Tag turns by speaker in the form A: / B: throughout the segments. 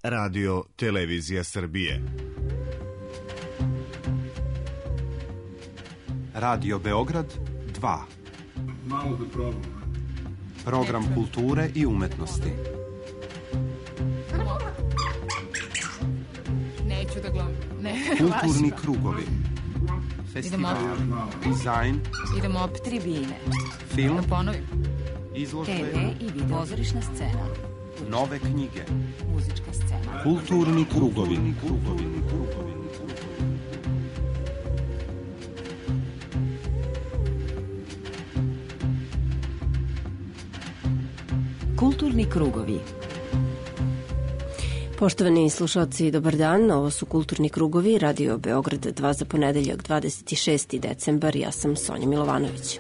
A: Radio Televizija Srbije.
B: Radio Beograd 2.
C: Malo da probam.
B: Program kulture i umetnosti.
D: Neću da gledam.
B: Kulturni krugovi. Festival, dizajn.
D: Idemo opet tribine.
B: Film.
D: Da ponovim.
B: Izložbe.
D: TV i video. Pozorišna scena.
B: Nove knjige.
D: Muzička scena.
B: Kulturni krugovi.
D: Kulturni krugovi.
E: Poštovani slušalci, dobar dan. Ovo su Kulturni krugovi, Radio Beograd 2 za ponedeljak 26. decembar. Ja sam Sonja Milovanović.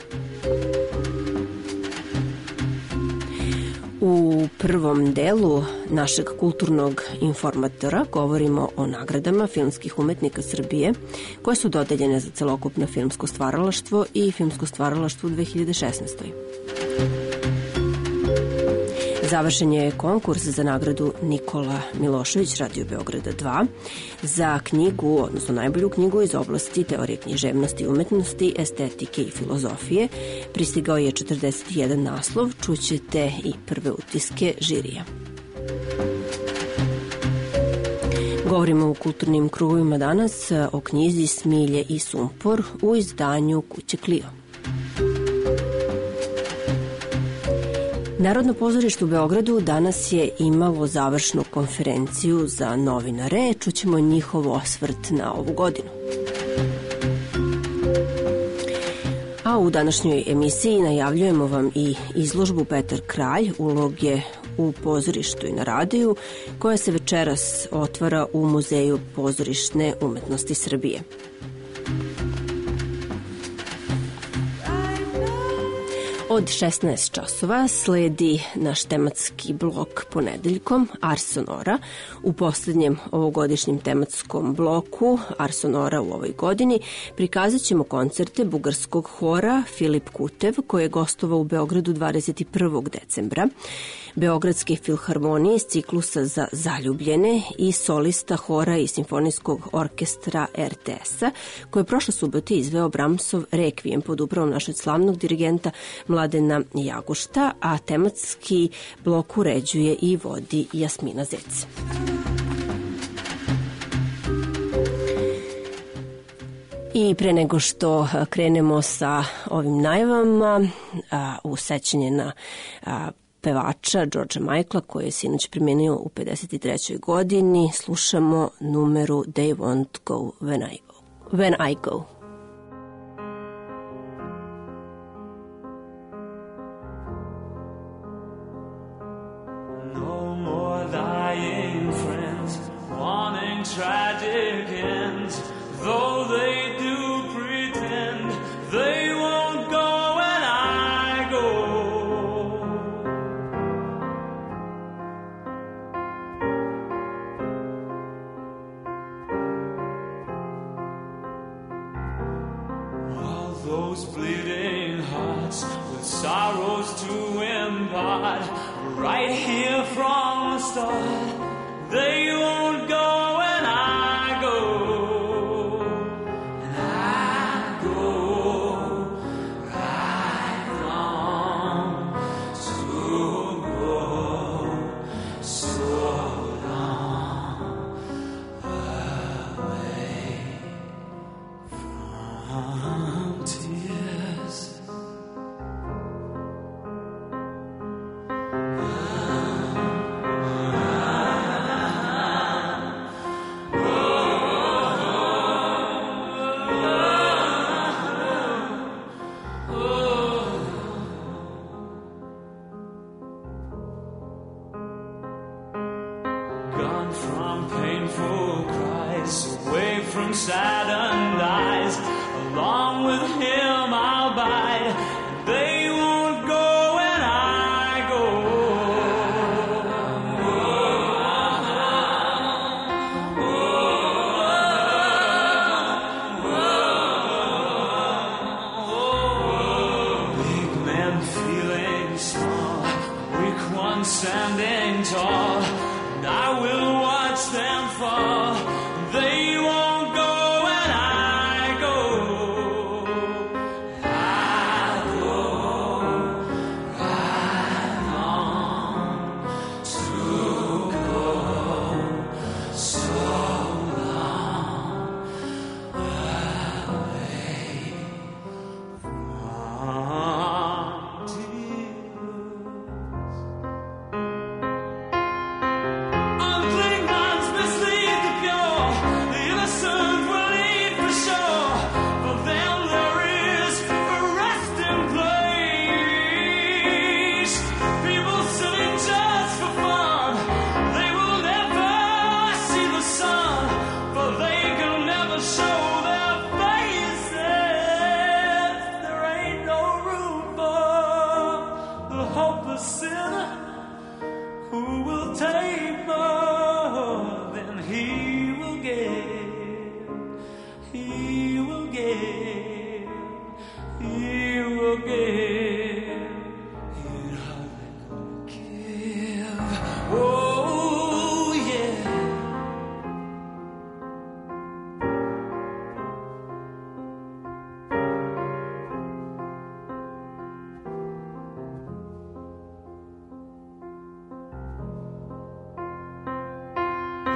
E: U prvom delu našeg kulturnog informatora govorimo o nagradama filmskih umetnika Srbije koje su dodeljene za celokupno filmsko stvaralaštvo i filmsko stvaralaštvo u 2016. Završen je konkurs za nagradu Nikola Milošević, Radio Beograda 2, za knjigu, odnosno najbolju knjigu iz oblasti teorije književnosti i umetnosti, estetike i filozofije. Pristigao je 41 naslov, čućete i prve utiske žirija. Govorimo u kulturnim krugovima danas o knjizi Smilje i sumpor u izdanju Kuće Klio. Narodno pozorište u Beogradu danas je imalo završnu konferenciju za novinare. Čućemo njihov osvrt na ovu godinu. A u današnjoj emisiji najavljujemo vam i izložbu Petar Kralj, uloge u pozorištu i na radiju, koja se večeras otvara u Muzeju pozorišne umetnosti Srbije. Od 16 časova sledi naš tematski blok ponedeljkom Ars Sonora. U poslednjem ovogodišnjem tematskom bloku Ars Sonora u ovoj godini prikazat ćemo koncerte bugarskog hora Filip Kutev, koji je gostovao u Beogradu 21. decembra, Beogradske filharmonije iz ciklusa za zaljubljene i solista hora i simfonijskog orkestra RTS-a, koji je prošle subote izveo Bramsov rekvijem pod upravom našeg slavnog dirigenta Mladena Jagušta, a tematski blok uređuje i vodi Jasmina Zec. I pre nego što krenemo sa ovim najavama, u sećanje na pevača Georgea Michaela, koji je sinoć premenio u 53. godini, slušamo numeru They Won't Go When I Go.
F: No more lying friends, wanting tragic ends, though they do pretend they won't go when I go. All those bleeding hearts with sorrows to impart, right here from the start, they won't go when I go. And I go right on to go so long away from tears. Gone from painful cries, away from saddened eyes, along with him I'll bide, and they won't go when I go. Big men feeling small, weak ones standing tall, and I will watch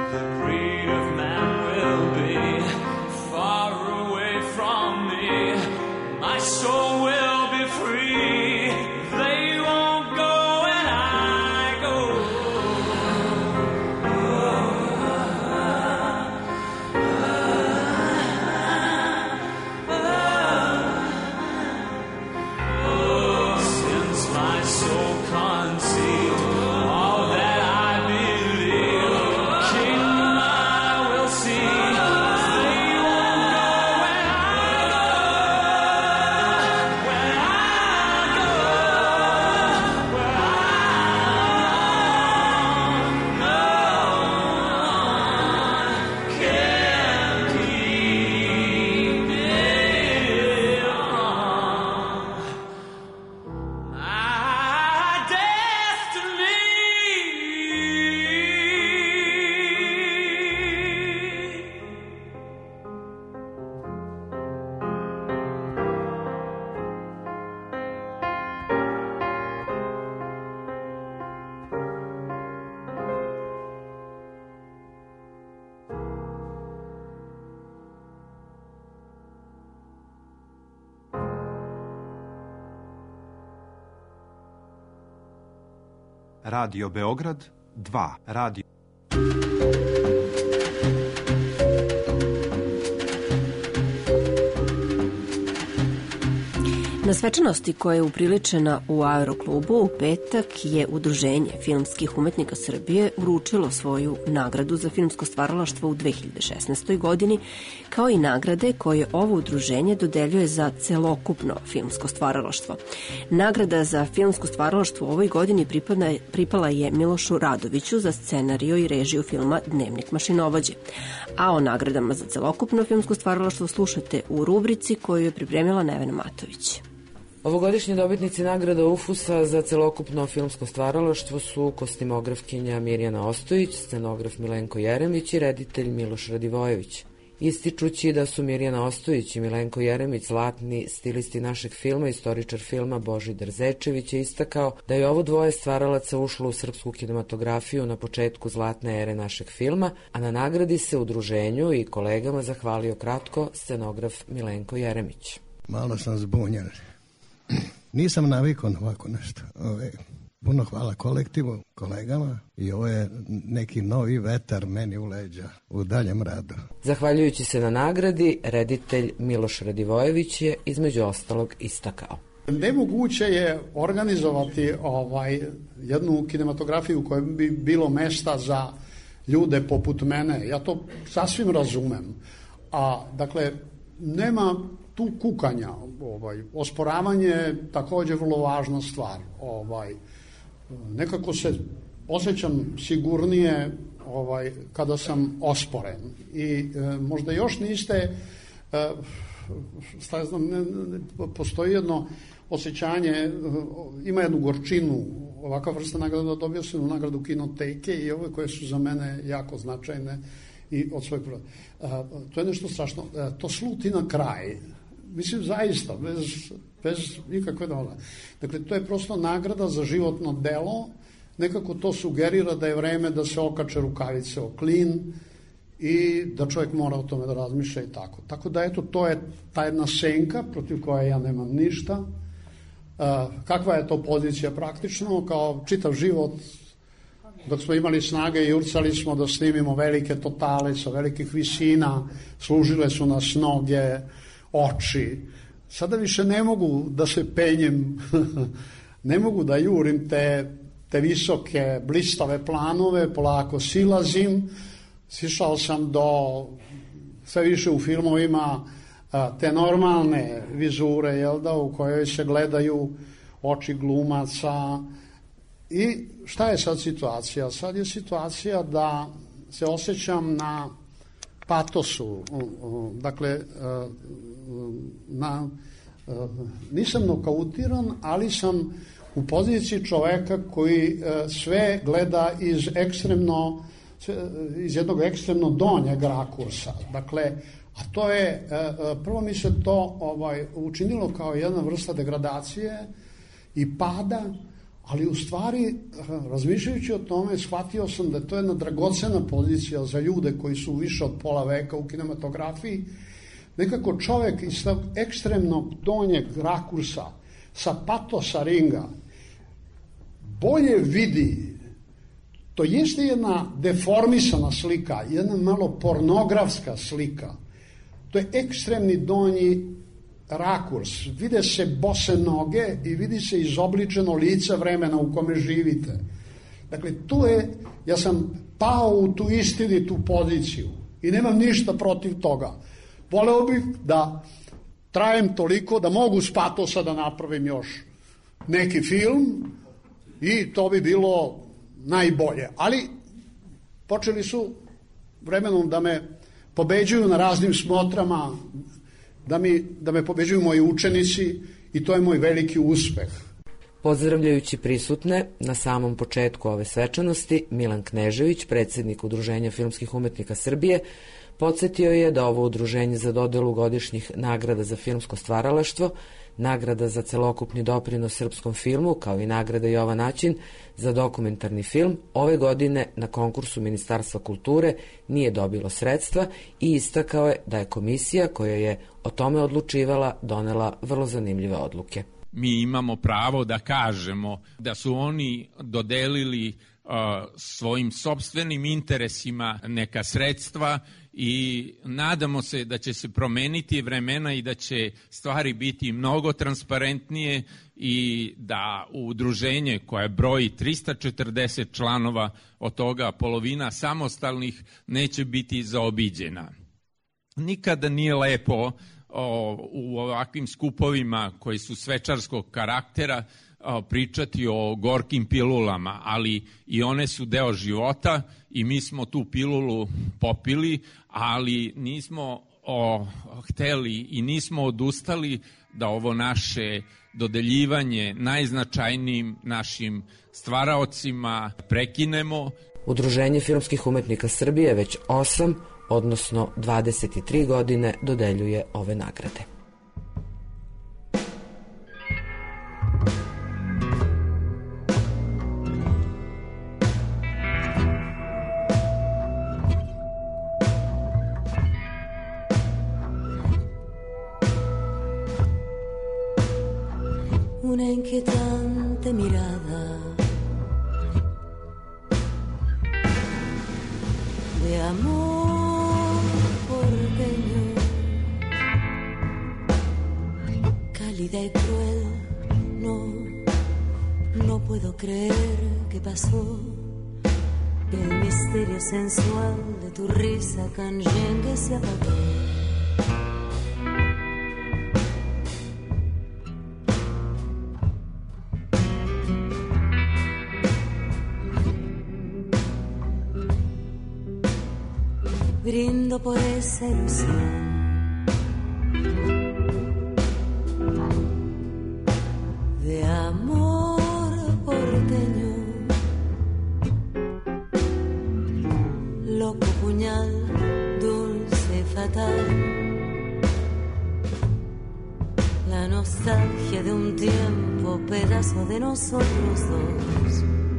F: the breed of man will be far away from me. My soul will be free. They won't go and I go. Since my soul conceived all that I believe, kingdom I will see. They won't go when I go. When I go, where no one can keep me on. My destiny.
B: Radio Beograd 2. Radio
E: Na svečanosti koja je upriličena u Aeroklubu u petak je Udruženje filmskih umetnika Srbije uručilo svoju nagradu za filmsko stvaralaštvo u 2016. godini, kao i nagrade koje ovo udruženje dodeljuje za celokupno filmsko stvaralaštvo. Nagrada za filmsko stvaralaštvo u ovoj godini pripala je Milošu Radoviću za scenario i režiju filma Dnevnik mašinovođe. A o nagradama za celokupno filmsko stvaralaštvo slušate u rubrici koju je pripremila Nevena Matović.
G: Ovogodišnji dobitnici nagrada UFUS-a za celokupno filmsko stvaralaštvo su kostimografkinja Mirjana Ostojić, scenograf Milenko Jeremić i reditelj Miloš Radivojević. Ističući da su Mirjana Ostojić i Milenko Jeremić zlatni stilisti našeg filma, istoričar filma Božidar Zečević je istakao da je ovo dvoje stvaralaca ušlo u srpsku kinematografiju na početku zlatne ere našeg filma, a na nagradi se udruženju i kolegama zahvalio kratko scenograf Milenko Jeremić.
H: Malo sam zbunjen. Nisam navikao na ovako nešto. Puno hvala kolektivu, kolegama i ovo je neki novi vetar meni u leđa u daljem radu.
G: Zahvaljujući se na nagradi, reditelj Miloš Radivojević je između ostalog istakao.
I: Nemoguće je organizovati jednu kinematografiju u kojoj bi bilo mesta za ljude poput mene. Ja to sasvim razumem. A dakle, nema tu kukanja. Osporavanje je takođe vrlo važna stvar. Nekako se osjećam sigurnije kada sam osporen. I možda još niste, postoji jedno osjećanje, ima jednu gorčinu, ovakva vrsta nagrada, dobio sam nagradu Kinoteke i ove koje su za mene jako značajne i od svojeg prva. To je nešto strašno. To sluti na kraj. Mislim, zaista, bez nikakve dole. Dakle, to je prosto nagrada za životno delo. Nekako to sugerira da je vreme da se okače rukavice o klin i da čovjek mora o tome da razmišlja i tako. Tako da, eto, to je ta jedna senka protiv koje ja nemam ništa. Kakva je to pozicija praktično? Kao čitav život, dok smo imali snage i urcali smo da snimimo velike totale sa velikih visina, služile su nas noge, oči. Sada više ne mogu da se penjem, ne mogu da jurim te visoke, blistave planove, polako silazim. Sišao sam do sve više u filmovima te normalne vizure, jel da, u kojoj se gledaju oči glumaca. I šta je sad situacija? Sad je situacija da se osjećam na patosu, dakle, nisam nokautiran, ali sam u poziciji čoveka koji sve gleda iz jednog ekstremno donjeg rakursa. Dakle, a to je, prvo mi se to učinilo kao jedna vrsta degradacije i pada, Ali u stvari, razmišljajući o tome, shvatio sam da je to jedna dragocena pozicija za ljude koji su više od pola veka u kinematografiji. Nekako čovek iz tog ekstremnog donjeg rakursa, sa patosa ringa, bolje vidi. To jeste jedna deformisana slika, jedna malo pornografska slika. To je ekstremni donji rakurs. Vide se bose noge i vidi se izobličeno lice vremena u kome živite. Dakle, ja sam pao u tu istinitu poziciju i nemam ništa protiv toga. Voleo bih da trajem toliko da mogu s patosa da napravim još neki film i to bi bilo najbolje. Ali počeli su vremenom da me pobeđuju na raznim smotrama, da me pobeđuju moji učenici i to je moj veliki uspeh.
G: Pozdravljajući prisutne na samom početku ove svečanosti, Milan Knežević, predsjednik Udruženja filmskih umetnika Srbije, podsjetio je da ovo udruženje za dodelu godišnjih nagrada za filmsko stvaralaštvo, nagrada za celokupni doprinos srpskom filmu, kao i nagrada Jovan Aćin za dokumentarni film, ove godine na konkursu Ministarstva kulture nije dobilo sredstva i istakao je da je komisija koja je o tome odlučivala donela vrlo zanimljive odluke.
J: Mi imamo pravo da kažemo da su oni dodelili svojim sopstvenim interesima neka sredstva i nadamo se da će se promeniti vremena i da će stvari biti mnogo transparentnije i da udruženje koje broji 340 članova, od toga polovina samostalnih, neće biti zaobiđena. Nikada nije lepo u ovakvim skupovima koji su svečarskog karaktera pričati o gorkim pilulama, ali i one su deo života i mi smo tu pilulu popili, ali nismo hteli i nismo odustali da ovo naše dodeljivanje najznačajnijim našim stvaraocima prekinemo.
G: Udruženje filmskih umetnika Srbije već 8, odnosno 23 godine dodeljuje ove nagrade.
K: Una inquietante mirada de amor porteño, cálida y cruel, no puedo creer que pasó, que el misterio sensual de tu risa canyengue se apagó. Brindo por esa ilusión de amor porteño, loco puñal, dulce fatal, la nostalgia de un tiempo, pedazo de nosotros dos.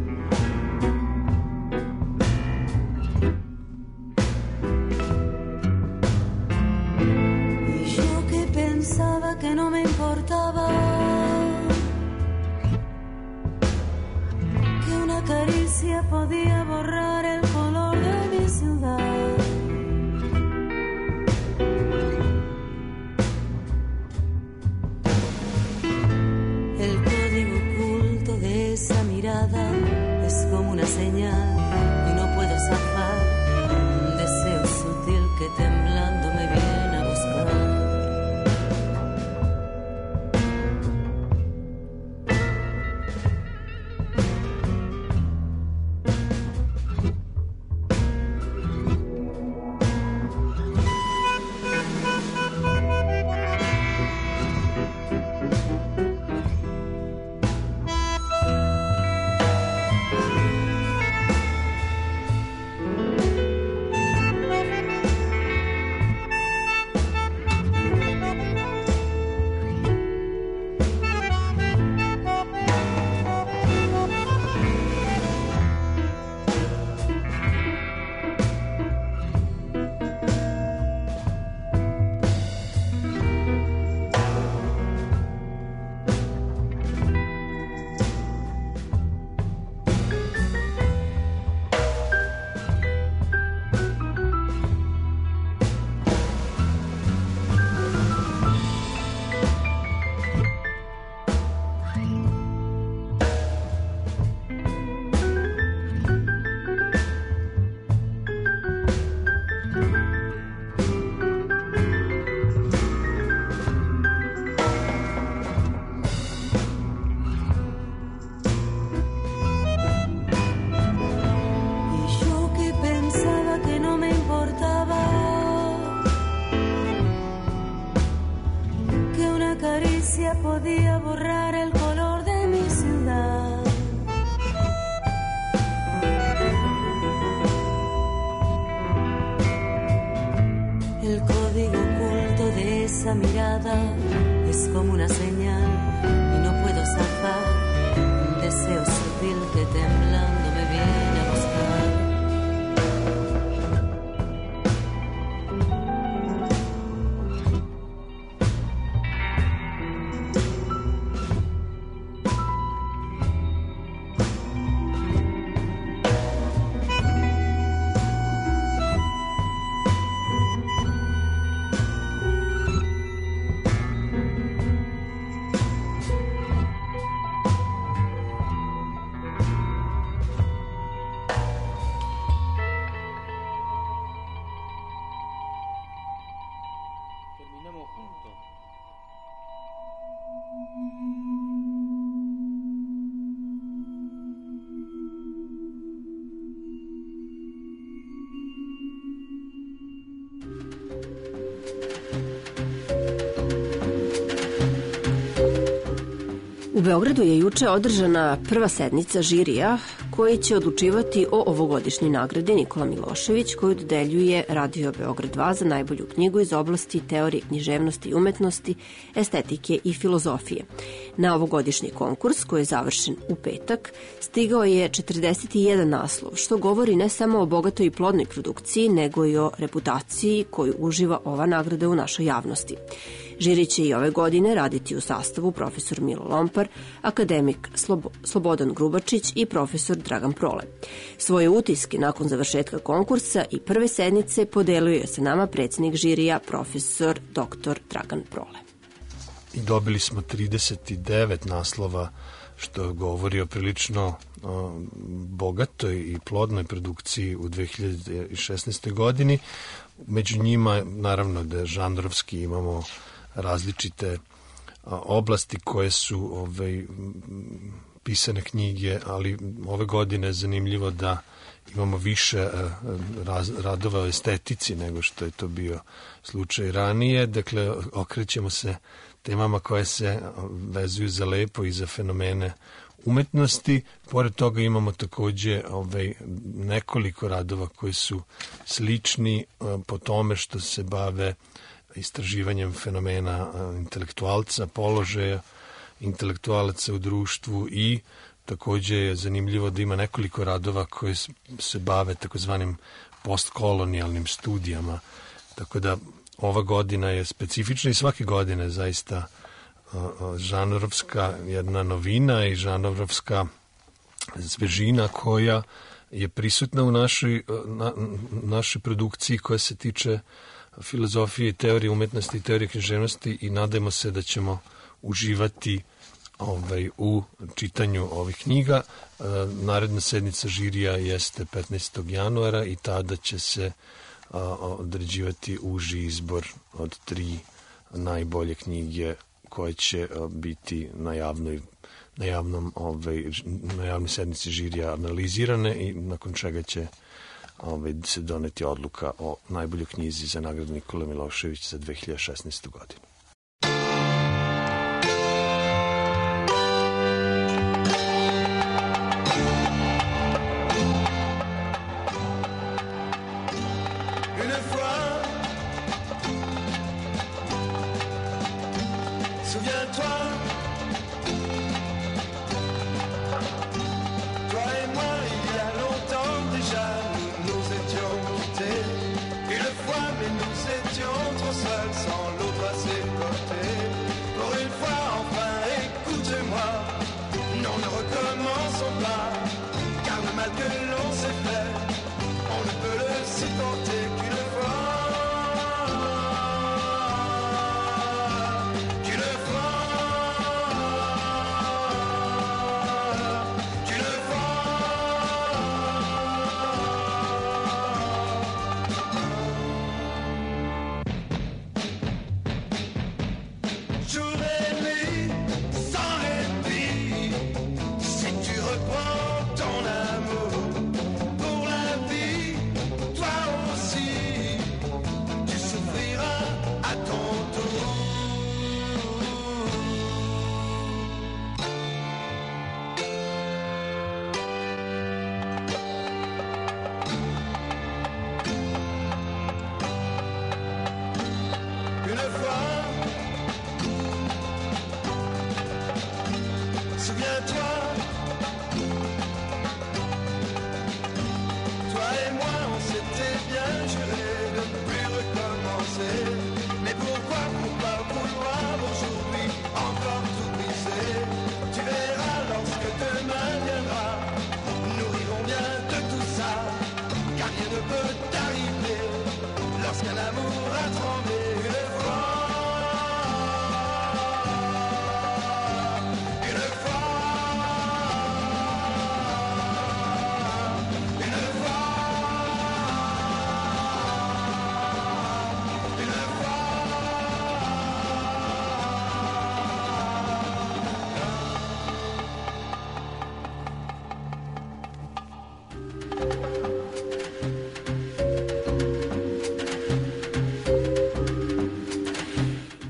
K: Que no me importaba, que una caricia podía borrar el color de mi ciudad. El código oculto de esa mirada podía borrar el color de mi ciudad. El código oculto de esa mirada es como una señal y no puedo zafar un deseo sutil que temblando me viene a buscar.
E: U Beogradu je juče održana prva sednica žirija koji će odlučivati o ovogodišnjoj nagradi Nikola Milošević koju dodeljuje Radio Beograd 2 za najbolju knjigu iz oblasti teorije književnosti i umetnosti, estetike i filozofije. Na ovogodišnji konkurs koji je završen u petak stigao je 41 naslov, što govori ne samo o bogatoj i plodnoj produkciji, nego i o reputaciji koju uživa ova nagrada u našoj javnosti. Žiri će i ove godine raditi u sastavu profesor Milo Lompar, akademik Slobodan Grubačić i profesor Dragan Prole. Svoje utiske nakon završetka konkursa i prve sednice podelio je sa nama predsjednik žirija profesor dr. Dragan Prole.
L: I dobili smo 39 naslova, što govori o prilično bogatoj i plodnoj produkciji u 2016. godini. Među njima, naravno da žanrovski imamo različite oblasti koje su pisane knjige, ali ove godine je zanimljivo da imamo više radova o estetici nego što je to bio slučaj ranije. Dakle, okrećemo se temama koje se vezuju za lepo i za fenomene umetnosti. Pored toga imamo takođe nekoliko radova koji su slični po tome što se bave istraživanjem fenomena intelektualca, položaja intelektualaca u društvu i takođe je zanimljivo da ima nekoliko radova koje se bave takozvanim postkolonijalnim studijama. Tako da ova godina je specifična i svake godine zaista žanrovska jedna novina i žanrovska svežina koja je prisutna u našoj produkciji koja se tiče filozofije i teorije umetnosti i teorije književnosti i nadajmo se da ćemo uživati u čitanju ovih knjiga. Naredna sednica žirija jeste 15. januara i tada će se određivati uži izbor od 3 najbolje knjige koje će biti na javnoj sednici žirija analizirane i nakon čega će se doneti odluka o najboljoj knjizi za nagradu Nikola Milošević za 2016. godinu.
M: Seuls sans l'eau passée.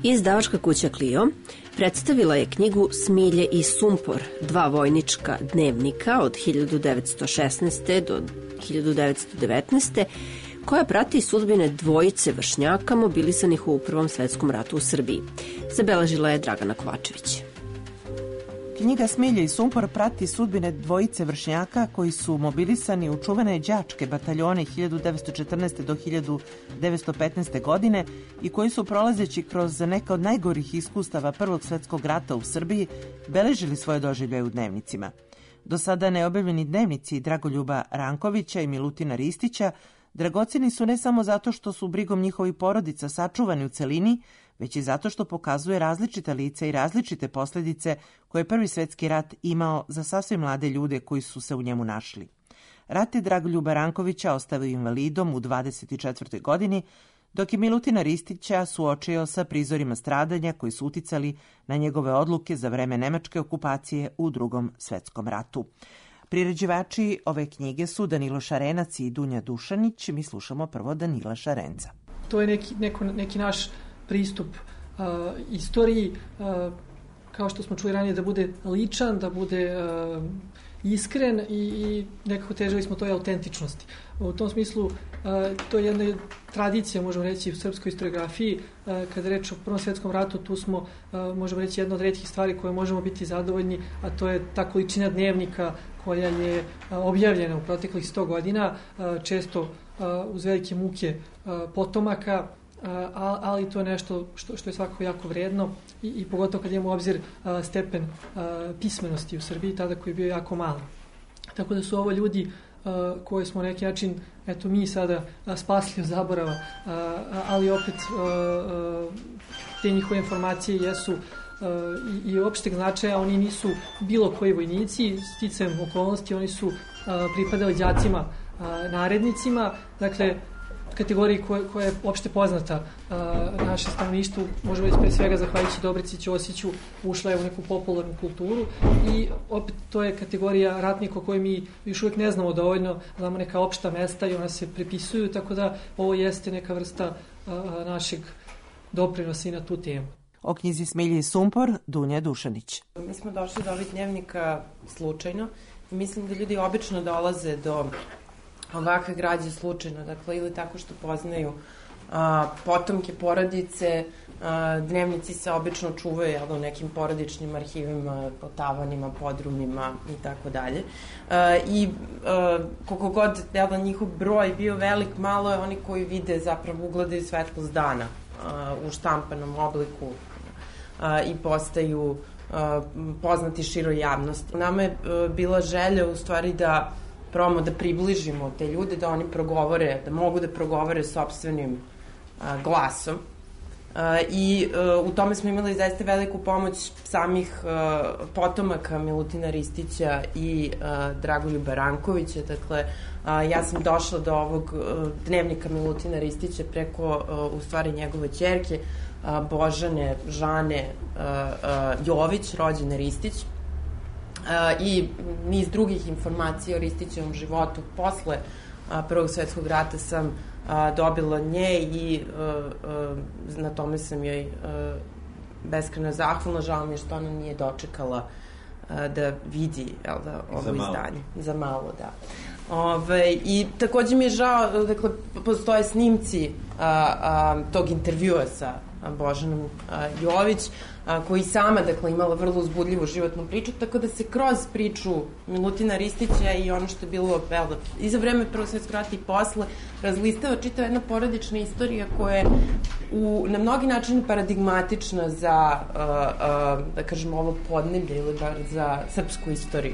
E: Izdavačka kuća Clio predstavila je knjigu Smilje i sumpor, 2 vojnička dnevnika od 1916. do 1919. koja prati sudbine dvojice vršnjaka mobilisanih u Prvom svetskom ratu u Srbiji. Zabeležila je Dragana Kovačević.
M: Knjiga Smilje i sumpor prati sudbine dvojice vršnjaka koji su mobilisani u čuvene đačke bataljone 1914. do 1915. godine i koji su, prolazeći kroz neka od najgorih iskustava Prvog svetskog rata u Srbiji, beležili svoje doživljaje u dnevnicima. Do sada neobjavljeni dnevnici Dragoljuba Rankovića i Milutina Ristića dragoceni su ne samo zato što su brigom njihovih porodica sačuvani u celini, već i zato što pokazuje različita lica i različite posljedice koje Prvi svetski rat imao za sasvim mlade ljude koji su se u njemu našli. Rat je Dragoljuba Rankovića ostavio invalidom u 24. godini, dok je Milutina Ristića suočio sa prizorima stradanja koji su uticali na njegove odluke za vreme nemačke okupacije u Drugom svetskom ratu. Priređivači ove knjige su Danilo Šarenac i Dunja Dušanić. Mi slušamo prvo Danila Šarenca.
N: To je neki naš pristup istoriji, kao što smo čuli ranije, da bude ličan, da bude iskren i nekako težili smo toj autentičnosti. U tom smislu to je jedna tradicija, možemo reći, u srpskoj historiografiji. Kada je reč o Prvom svetskom ratu, tu smo, možemo reći, jedna od retkih stvari koje možemo biti zadovoljni, a to je ta količina dnevnika koja je objavljena u proteklih 100 godina, često uz velike muke potomaka, ali to je nešto što je svakako jako vredno i pogotovo kad imamo u obzir stepen pismenosti u Srbiji, tada koji je bio jako mali. Tako da su ovo ljudi koje smo na neki način, eto, mi sada spasli od zaborava, ali opet te njihove informacije jesu i opšteg značaja. Oni nisu bilo koji vojnici, sticajem okolnosti, oni su pripadali đacima, narednicima, dakle kategoriji koja je opšte poznata naše stanovništvu, možemo reći pre svega zahvaljujući Dobrici Ćosiću, ušla je u neku popularnu kulturu i opet to je kategorija ratnika o kojoj mi još uvijek ne znamo dovoljno, znamo neka opšta mesta i ona se prepisuju, tako da ovo jeste neka vrsta našeg doprinosa i na tu temu.
M: O knjizi Smilje i sumpor, Dunja Dušanić.
O: Mi smo došli do ovih dnevnika slučajno i mislim da ljudi obično dolaze do ovakve građe slučajno, dakle, ili tako što poznaju potomke porodice, dnevnici se obično čuvaju u nekim porodičnim arhivima, po tavanima, podrumima i tako dalje. I koliko god njihov broj bio velik, malo je oni koji vide, zapravo ugledaju svetlost dana u štampanom obliku i postaju poznati široj javnosti. Nama je bila želja u stvari da probamo da približimo te ljude, da oni progovore, da mogu da progovore sopstvenim glasom. I u tome smo imali zaista veliku pomoć samih potomaka Milutina Ristića i Dragoljuba Rankovića. Dakle, ja sam došla do ovog dnevnika Milutina Ristića preko, u stvari, njegove ćerke, Božane Žane Jović, rođene Ristić, i niz drugih informacija o Ristićevom životu. Posle Prvog svetskog rata sam dobila nje i na tome sam joj beskrajno zahvalna. Žao mi je što ona nije dočekala da vidi ovo izdanje. Za malo, da. I takođe mi je žao, dakle, postoje snimci tog intervjua sa Božanom Jović, koji sama, dakle, imala vrlo uzbudljivu životnu priču, tako da se kroz priču Milutina Ristića i ono što je bilo i za vreme Prvog svetskog rata i posle razlistava čitava jedna porodična istorija koja je na mnogi način paradigmatična za, da kažem, ovo podneblje ili bar za srpsku istoriju.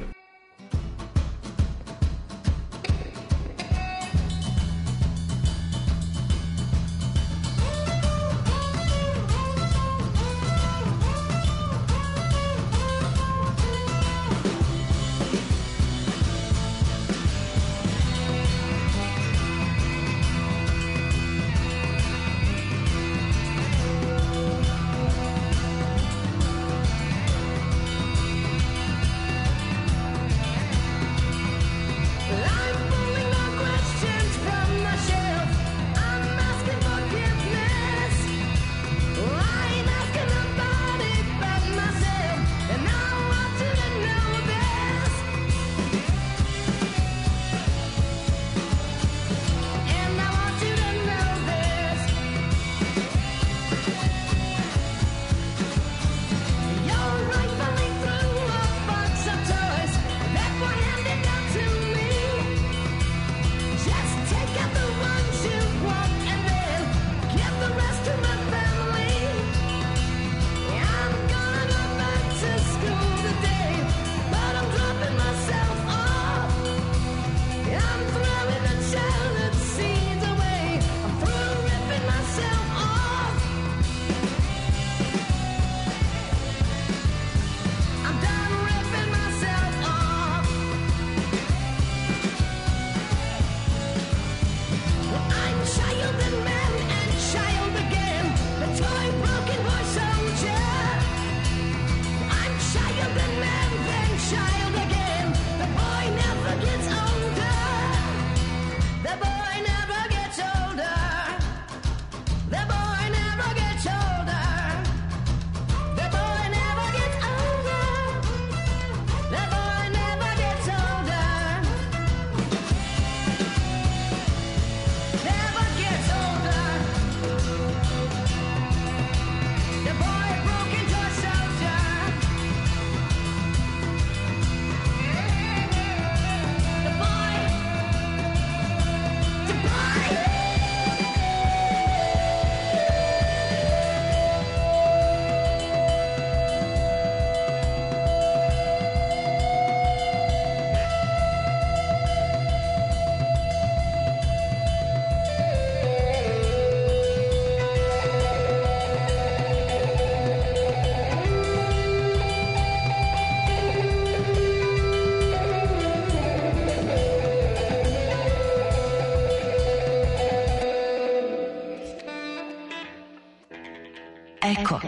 D: Eko.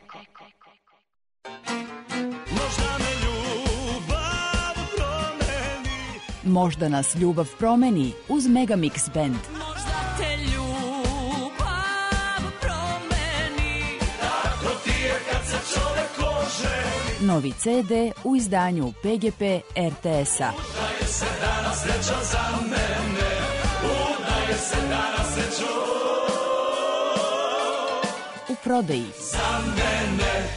D: Možda nas ljubav promeni uz Megamix Band.
F: Možda te ljubav promeni, tako ti je kad se čovek oženi.
D: Novi CD u izdanju PGP RTS-a.
F: Udaje se danas sreća za mene, udaje se danas sreća
D: u prodaji.
F: Za mene.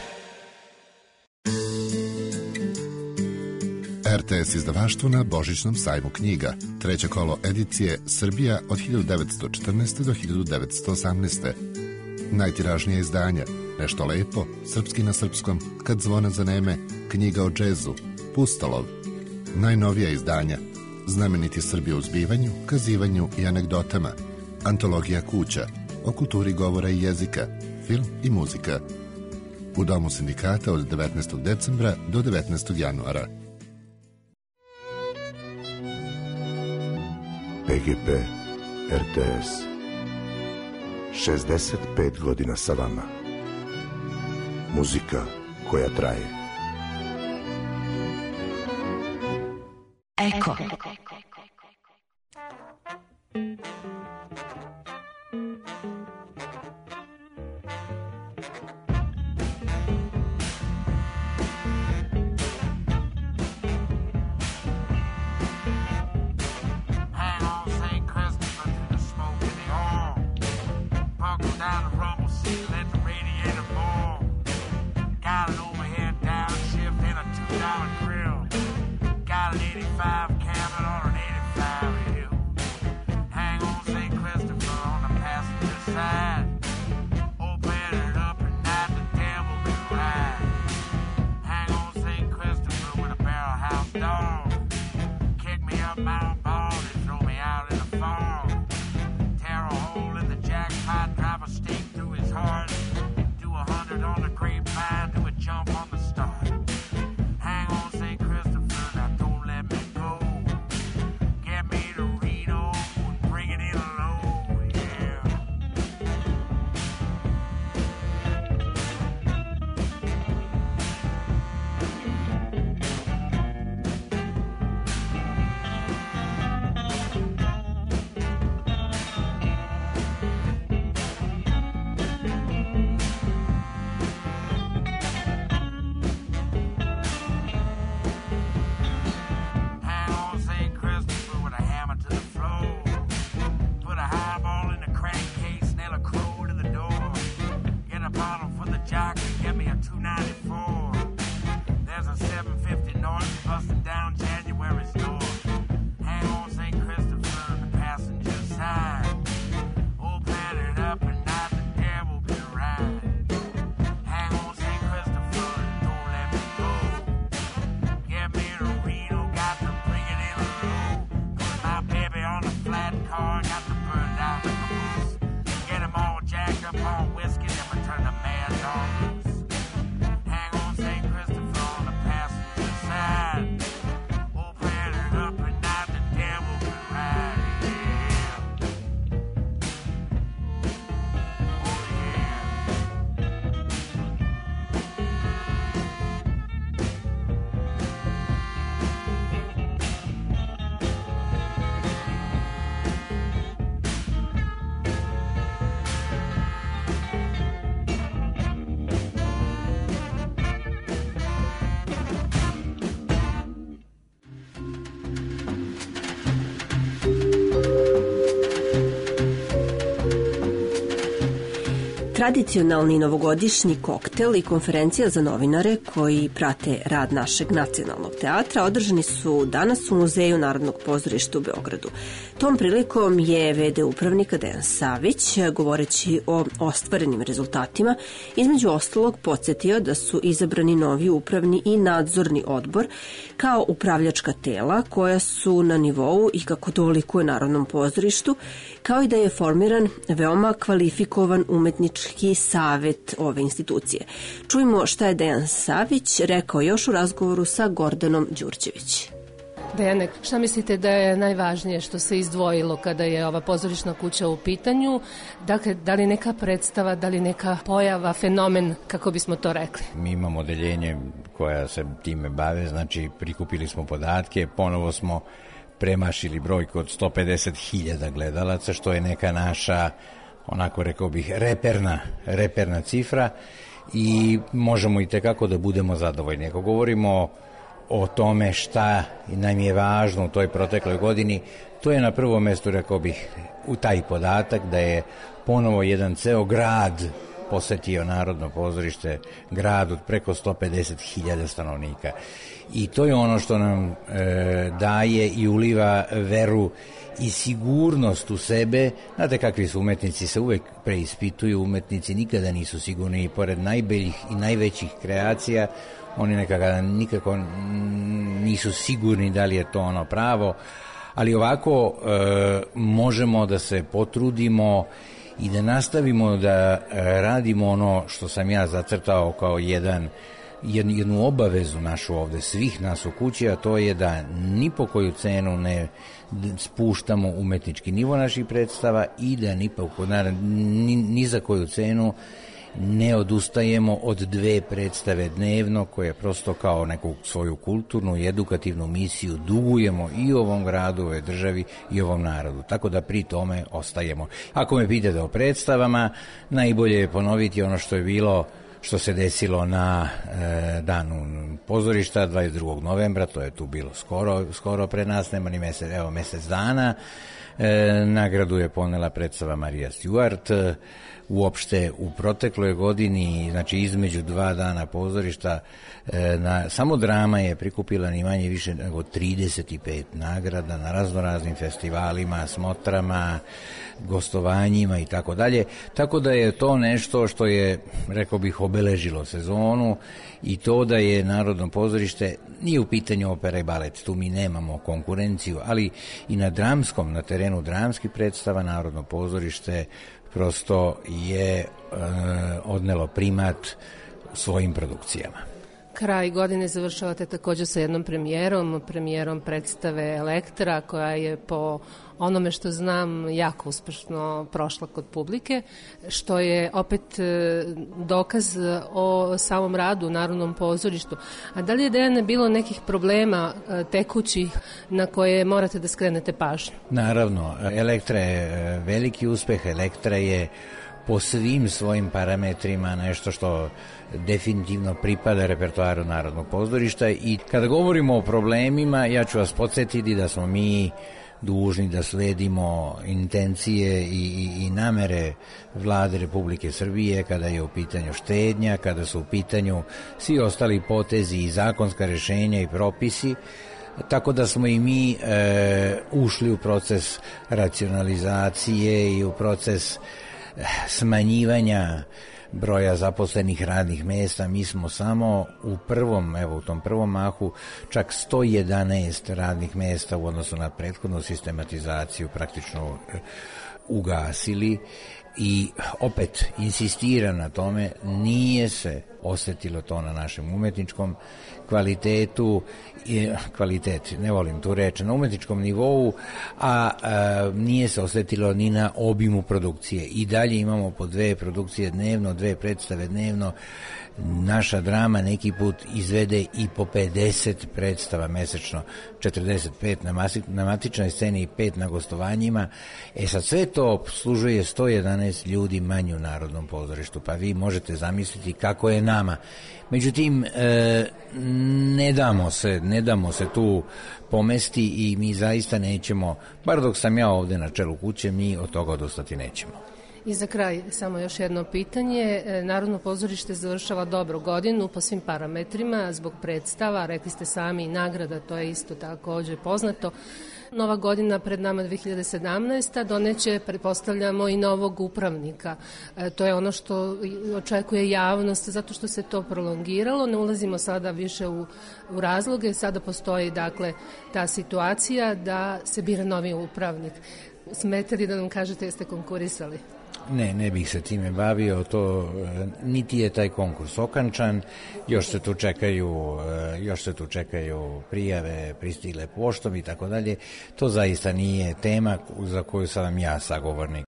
P: RTS izdavaštvo na Božićnom sajmu knjiga. Treće kolo edicije Srbija od 1914. do 1918. Najtiražnije izdanja Nešto lepo, Srpski na srpskom, Kad zvona zaneme, Knjiga o džezu, Pustolov. Najnovija izdanja Znameniti Srbi u zbivanju, kazivanju i anegdotama, Antologija kuća, o kulturi govora i jezika, film i muzika. U Domu sindikata od 19. decembra do 19. januara.
Q: PGP RTS 65 godina sa vama. Muzika koja traje.
D: Eko.
E: Tradicionalni novogodišnji koktel i konferencija za novinare koji prate rad našeg nacionalnog teatra održani su danas u Muzeju Narodnog pozorišta u Beogradu. Tom prilikom je VD upravnika Dejan Savić, govoreći o ostvarenim rezultatima, između ostalog podsjetio da su izabrani novi upravni i nadzorni odbor kao upravljačka tela koja su na nivou i kako dolikuje Narodnom pozorištu, kao i da je formiran veoma kvalifikovan umetnički savet ove institucije. Čujmo šta je Dejan Savić rekao još u razgovoru sa Gordanom Đurđević.
R: Dejane, šta mislite da je najvažnije što se izdvojilo kada je ova pozorišna kuća u pitanju? Dakle, da li neka predstava, da li neka pojava, fenomen, kako bismo to rekli?
S: Mi imamo odeljenje koja se time bave, znači prikupili smo podatke, ponovo smo premašili brojku od 150.000 gledalaca, što je neka naša, onako rekao bih, reperna cifra i možemo i tekako da budemo zadovoljni. Ako govorimo o tome šta nam je važno u toj protekloj godini, to je na prvom mestu, rekao bih, u taj podatak da je ponovo jedan ceo grad posetio Narodno pozorište, grad od preko 150.000 stanovnika. I to je ono što nam daje i uliva veru i sigurnost u sebe. Znate kakvi su umetnici, se uvek preispituju, umetnici nikada nisu sigurni i pored najboljih i najvećih kreacija, oni nikako nisu sigurni da li je to ono pravo, ali ovako možemo da se potrudimo i da nastavimo da radimo ono što sam ja zacrtao kao jednu obavezu našu ovde, svih nas u kući, a to je da ni po koju cenu ne spuštamo umetnički nivo naših predstava i da ni za koju cenu ne odustajemo od 2 predstave dnevno, koje prosto kao neku svoju kulturnu i edukativnu misiju dugujemo i ovom gradu, ovoj državi i ovom narodu. Tako da pri tome ostajemo. Ako me pitate o predstavama, najbolje je ponoviti ono što je bilo, što se desilo na danu pozorišta 22. novembra, to je tu bilo skoro pre nas, nema ni mesec dana. Nagradu je ponela predstava Marija Stewart. Uopšte u protekloj godini, znači između 2 dana pozorišta, samo drama je prikupila ni manje više nego 35 nagrada na raznoraznim festivalima, smotrama, gostovanjima i tako dalje. Tako da je to nešto što je, rekao bih, obeležilo sezonu i to da je Narodno pozorište, nije u pitanju opera i balet, tu mi nemamo konkurenciju, ali i na terenu dramskih predstava Narodno pozorište prosto je odnelo primat svojim produkcijama.
R: Kraj godine završavate također sa jednom premijerom predstave Elektra, koja je po onome što znam jako uspešno prošla kod publike, što je opet dokaz o samom radu u Narodnom pozorištu. A da li je, Dejane, bilo nekih problema tekućih na koje morate da skrenete pažnju?
S: Naravno, Elektra je veliki uspeh, Elektra je po svim svojim parametrima nešto što definitivno pripada repertoaru Narodnog pozorišta i kada govorimo o problemima, ja ću vas podsjetiti da smo mi dužni da sledimo intencije i namere Vlade Republike Srbije kada je u pitanju štednja, kada su u pitanju svi ostali potezi i zakonska rešenja i propisi, tako da smo i mi ušli u proces racionalizacije i u proces smanjivanja broja zaposlenih radnih mesta. Mi smo samo u tom prvom mahu čak 111 radnih mesta u odnosu na prethodnu sistematizaciju praktično ugasili i opet insistiram na tome, nije se osetilo to na našem umetničkom kvalitetu, ne volim tu reč, na umetničkom nivou, a nije se osetilo ni na obimu produkcije. I dalje imamo po 2 produkcije dnevno, 2 predstave dnevno. Naša drama neki put izvede i po 50 predstava mesečno, 45 na matičnoj sceni i 5 na gostovanjima. Sad sve to obslužuje 111 ljudi manje u Narodnom pozorištu, pa vi možete zamisliti kako je nama. Međutim, ne damo se tu pomesti i mi zaista nećemo, bar dok sam ja ovde na čelu kuće, mi od toga odustati nećemo.
R: I za kraj samo još jedno pitanje. Narodno pozorište završava dobru godinu po svim parametrima zbog predstava, rekli ste sami i nagrada, to je isto također poznato. Nova godina pred nama 2017. doneće, pretpostavljamo, i novog upravnika. To je ono što očekuje javnost, zato što se to prolongiralo. Ne ulazimo sada više u razloge, sada postoji dakle ta situacija da se bira novi upravnik. Smete li da nam kažete jeste konkurisali?
S: Ne bih se time bavio, to niti je taj konkurs okončan, još se tu čekaju prijave pristigle poštom i tako dalje. To zaista nije tema za koju sam ja sagovornik.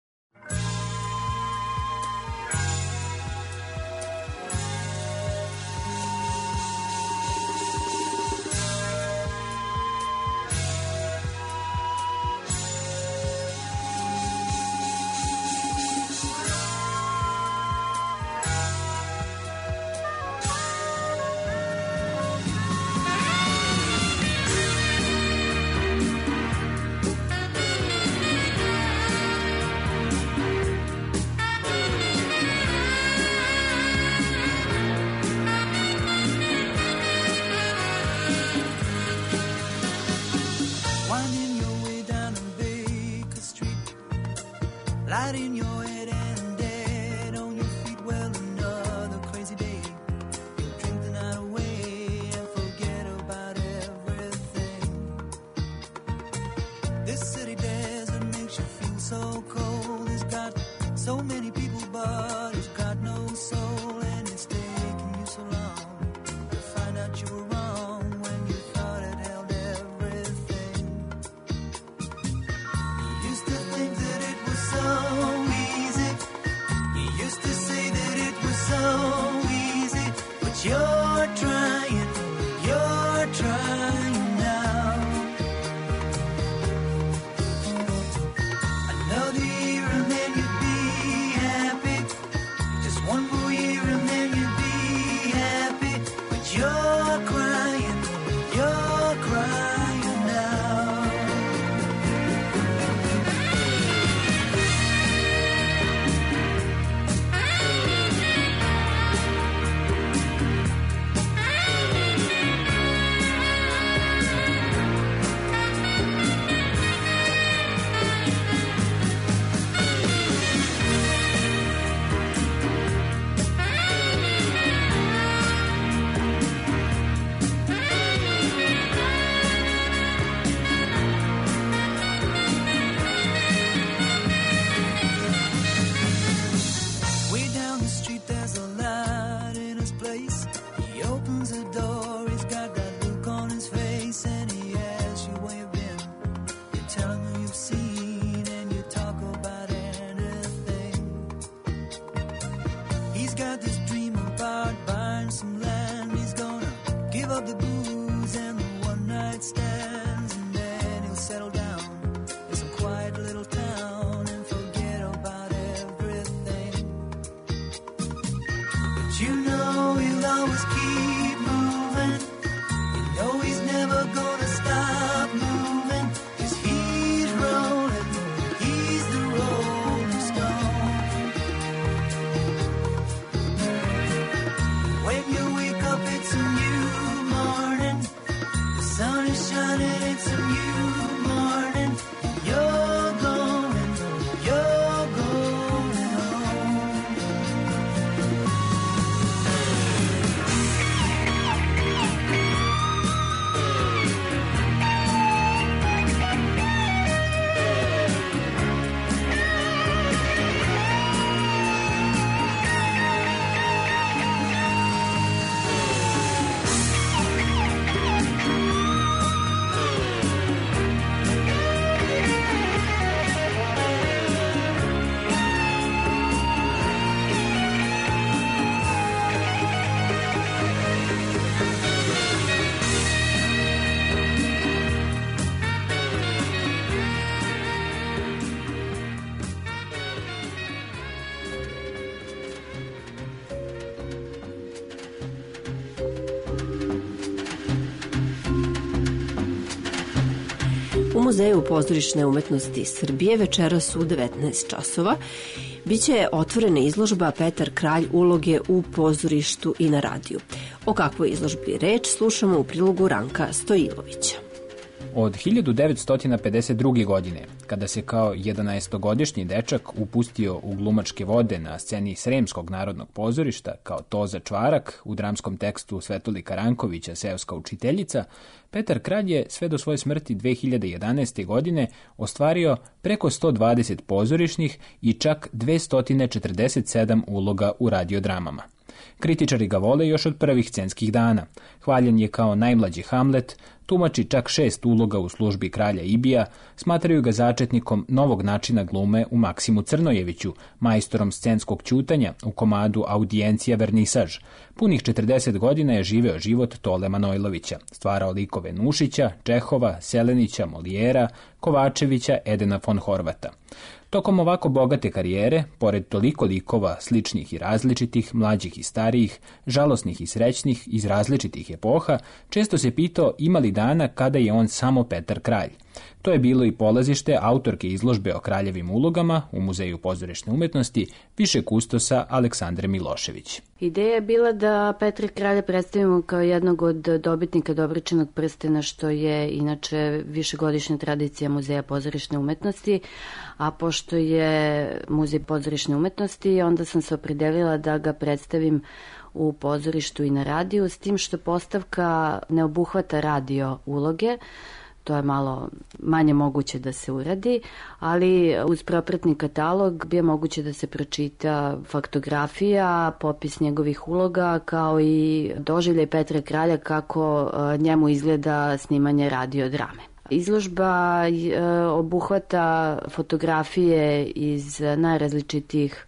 E: U Muzeju pozorišne umetnosti Srbije večeras u 19 časova biće otvorena izložba Petar Kralj uloge u pozorištu i na radiju. O kakvoj izložbi reč slušamo u prilogu Ranka Stojilovića.
T: Od 1952. godine, kada se kao 11-godišnji dečak upustio u glumačke vode na sceni Sremskog narodnog pozorišta kao Toza Čvarak u dramskom tekstu Svetolika Rankovića Seoska učiteljica, Petar Kralj je sve do svoje smrti 2011. godine ostvario preko 120 pozorišnih i čak 247 uloga u radiodramama. Kritičari ga vole još od prvih scenskih dana. Hvaljen je kao najmlađi Hamlet, tumači čak 6 uloga u službi kralja Ibija, smatraju ga začetnikom novog načina glume u Maksimu Crnojeviću, majstorom scenskog ćutanja u komadu Audijencija vernisaž. Punih 40 godina je živeo život Tole Manojlovića, stvarao likove Nušića, Čehova, Selenića, Molijera, Kovačevića, Edena von Horvata. Tokom ovako bogate karijere, pored toliko likova sličnih i različitih, mlađih i starijih, žalosnih i srećnih iz različitih epoha, često se pitao ima li dana kada je on samo Petar Kralj. To je bilo i polazište autorke izložbe o kraljevim ulogama u Muzeju pozorišne umetnosti više kustosa Aleksandre Milošević.
U: Ideja je bila da Petra Kralja predstavimo kao jednog od dobitnika Dobričinog prstena, što je inače višegodišnja tradicija Muzeja pozorišne umetnosti, a pošto je Muzej pozorišne umetnosti, onda sam se opredelila da ga predstavim u pozorištu i na radiju, s tim što postavka ne obuhvata radio uloge. To je malo manje moguće da se uradi, ali uz propratni katalog bi je moguće da se pročita faktografija, popis njegovih uloga, kao i doživljaj Petra Kralja kako njemu izgleda snimanje radiodrame. Izložba obuhvata fotografije iz najrazličitijih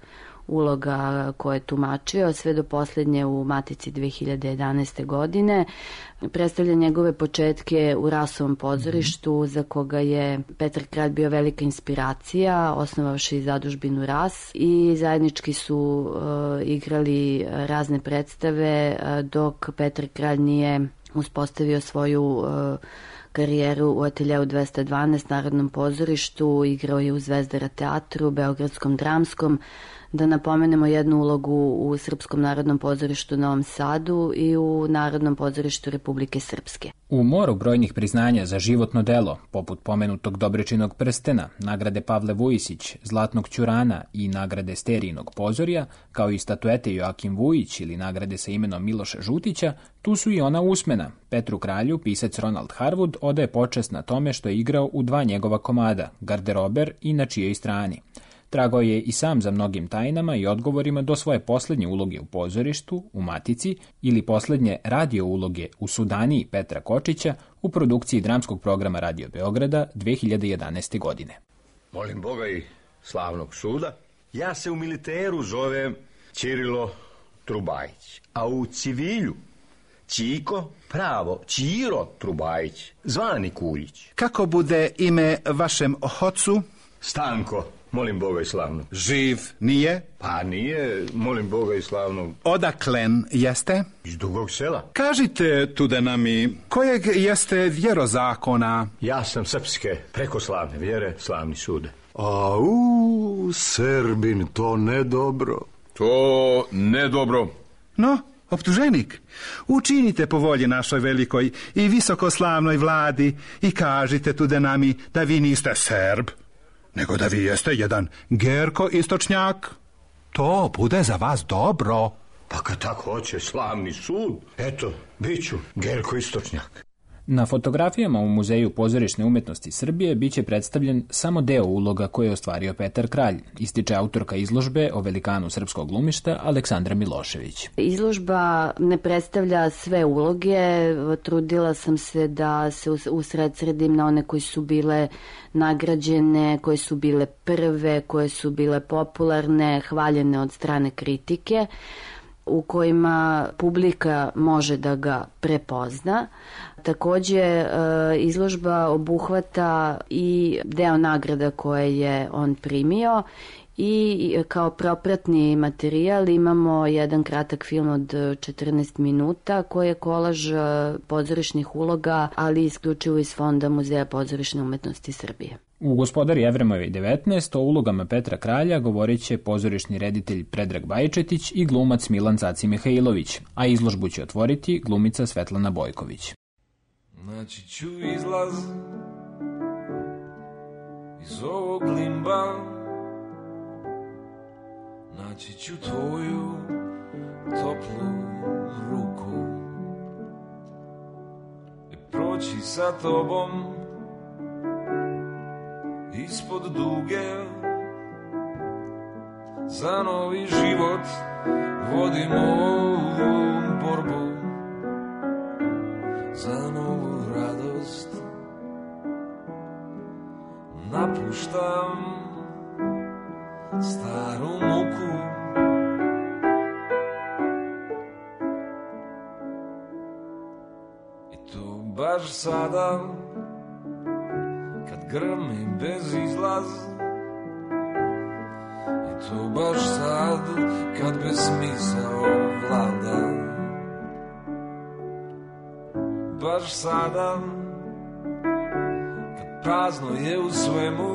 U: uloga koje je tumačio, sve do posljednje u Matici 2011. godine. Predstavlja njegove početke u Rasovom pozorištu, za koga je Petar Kralj bio velika inspiracija, osnovavši zadužbinu Ras, i zajednički su igrali razne predstave, dok Petar Kralj nije uspostavio svoju karijeru u Ateljeu 212, Narodnom pozorištu, igrao je u Zvezdara teatru, Beogradskom dramskom, da napomenemo jednu ulogu u Srpskom narodnom pozorištu u Novom Sadu i u Narodnom pozorištu Republike Srpske.
T: U moru brojnih priznanja za životno delo, poput pomenutog Dobričinog prstena, nagrade Pavle Vujisić, Zlatnog ćurana i nagrade Sterijinog pozorja, kao i statuete Joakim Vujić ili nagrade sa imenom Miloša Žutića, tu su i ona usmena. Petru Kralju pisac Ronald Harwood odaje počast na tome što je igrao u 2 njegova komada, Garderober i Na čijoj strani. Tragao je i sam za mnogim tajnama i odgovorima do svoje posljednje uloge u pozorištu, u Matici, ili posljednje radio uloge u Sudaniji Petra Kočića u produkciji dramskog programa Radio Beograda 2011. godine.
V: Molim Boga i slavnog suda, ja se u militeru zovem Ćirilo Trubajić, a u civilju Čiko, pravo, Ćiro Trubajić, zvani Kuljić.
W: Kako bude ime vašem ohocu?
V: Stanko. Molim Boga i slavnog.
W: Živ nije?
V: Pa nije, molim Boga i slavnog.
W: Odaklen jeste?
V: Iz Dugog Sela.
W: Kažite tude nami, kojeg jeste vjerozakona?
V: Ja sam srpske, prekoslavne vjere, slavni sude.
Q: Au, Srbin, to ne dobro.
X: To ne dobro.
W: No, optuženik, učinite po volji našoj velikoj i visokoslavnoj vladi i kažite tude nami da vi niste Serb, nego da vi jeste jedan Gerko-istočnjak. To bude za vas dobro.
V: Pa kad tako hoće slavni sud, eto, bit ću Gerko-istočnjak.
T: Na fotografijama u Muzeju pozorišne umetnosti Srbije biće predstavljen samo deo uloga koje je ostvario Petar Kralj, ističe autorka izložbe o velikanu srpskog glumišta Aleksandra Milošević.
U: Izložba ne predstavlja sve uloge, trudila sam se da se usredsredim na one koje su bile nagrađene, koje su bile prve, koje su bile popularne, hvaljene od strane kritike, u kojima publika može da ga prepozna. Takođe, izložba obuhvata i deo nagrada koje je on primio i kao propratni materijal imamo jedan kratak film od 14 minuta koji je kolaž pozorišnih uloga, ali isključivo iz Fonda Muzeja pozorišne umetnosti Srbije.
T: U Gospodari Jevremovi 19 o ulogama Petra Kralja govorit će pozorišni reditelj Predrag Bajčetić i glumac Milan Caci Mihajlović, a izložbu će otvoriti glumica Svetlana Bojković.
A: naći ću izlaz iz ovog limba, naći ću tvoju toplu ruku i proći sa tobom ispod duge. Za novi život vodimo borbu, za novu radost napuštam staru muku. I to baš sada kad grmi bez izlaz, i to baš sad kad bez smisao vlada, baš sada kad prazno je u svemu.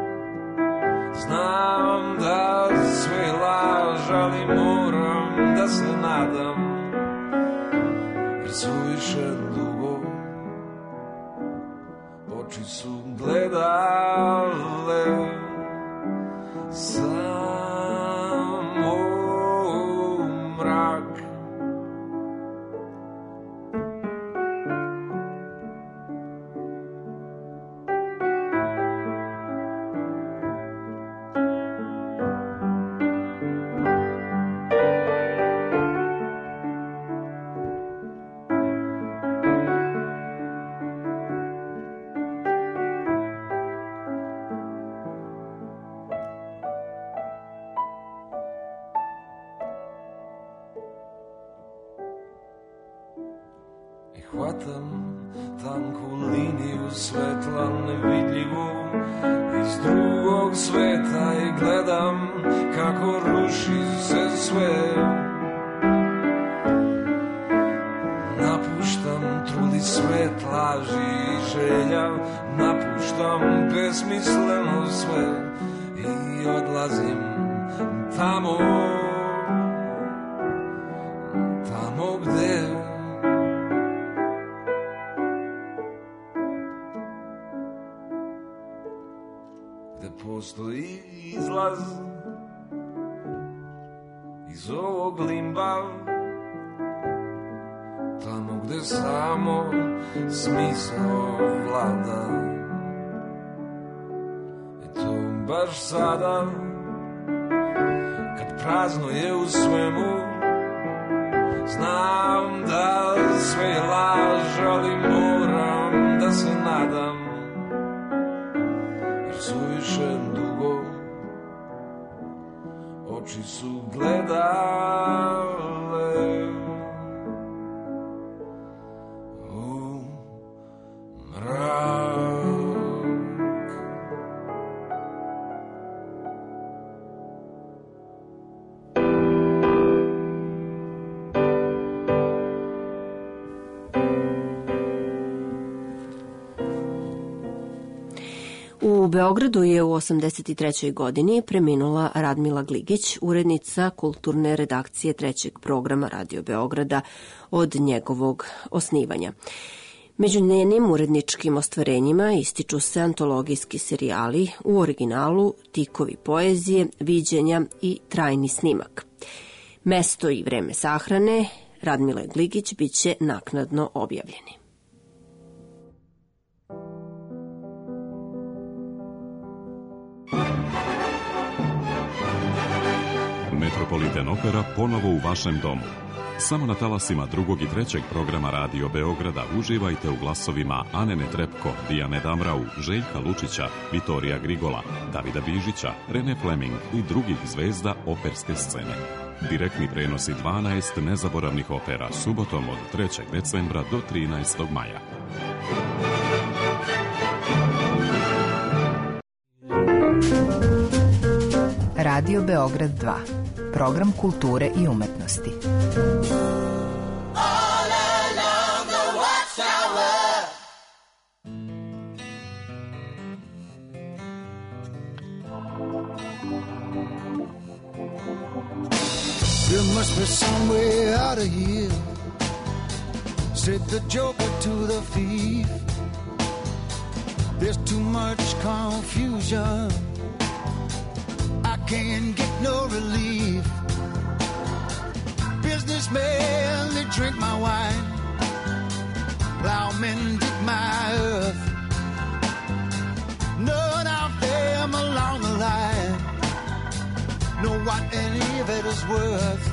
A: Znam da sve laž, ali moram da se nadam, jer su više dugo oči su gledale samo mrak. Hvatam tanku liniju svetla nevidljivu iz drugog sveta i gledam kako ruši se sve. Napuštam trud i svet laži i želja, napuštam besmisleno sve i odlazim tamo, tamo gde postoji izlaz iz ovog limba, tamo gde samo smisao vlada. I to baš sada kad prazno je u svemu. Znam da sve je laž, ali moram da se nadam, suviše dugo oči su gledale u mrak.
E: U Beogradu je u 83. godini preminula Radmila Gligić, urednica kulturne redakcije trećeg programa Radio Beograda od njegovog osnivanja. Među njenim uredničkim ostvarenjima ističu se antologijski serijali u originalu, Tikovi poezije, Viđenja i Trajni snimak. Mesto i vreme sahrane Radmile Gligić biće naknadno objavljeni.
B: Metropolitan Opera ponovo u vašem domu. Samo na talasima drugog i trećeg programa Radio Beograda uživajte u glasovima Anene Trepko, Dijane Damrau, Željka Lučića, Vitorija Grigola, Davida Bižića, Rene Fleming i drugih zvezda operske scene. Direktni prenosi 12 nezaboravnih opera subotom od 3. decembra do 13. maja.
D: Radio Beograd 2. Program kulture i umetnosti.
C: There must be some way out of here, Said the joker to the thief, there's too much confusion, I can't get no relief. Businessmen, they drink my wine, plowmen dig my earth. None of them along the line know what any of it is worth.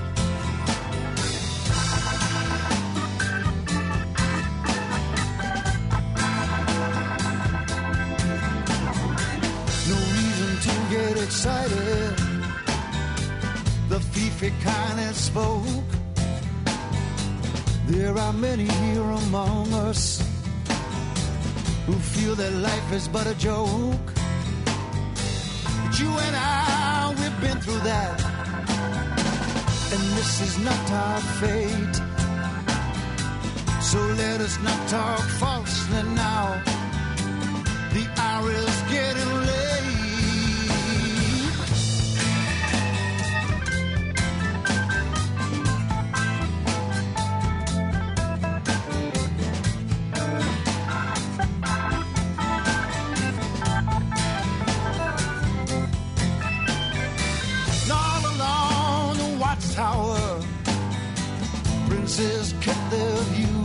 C: No reason to get excited, the thiefy kind that spoke. There are many here among us who feel that life is but a joke. But you and I, we've been through that, and this is not our fate. So let us not talk falsely now, the hour is getting late. Tower, princes kept their view,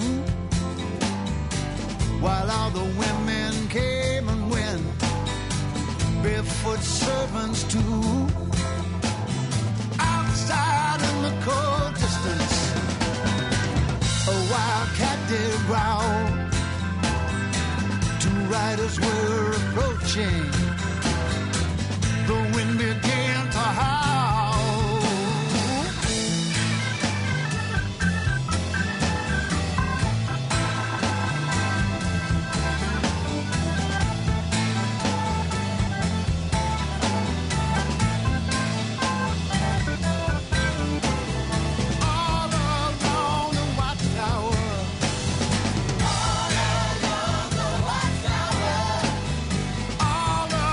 C: while all the women came and went, barefoot servants too. Outside in the cold distance, a wildcat did growl. Two riders were approaching, the wind began to howl. All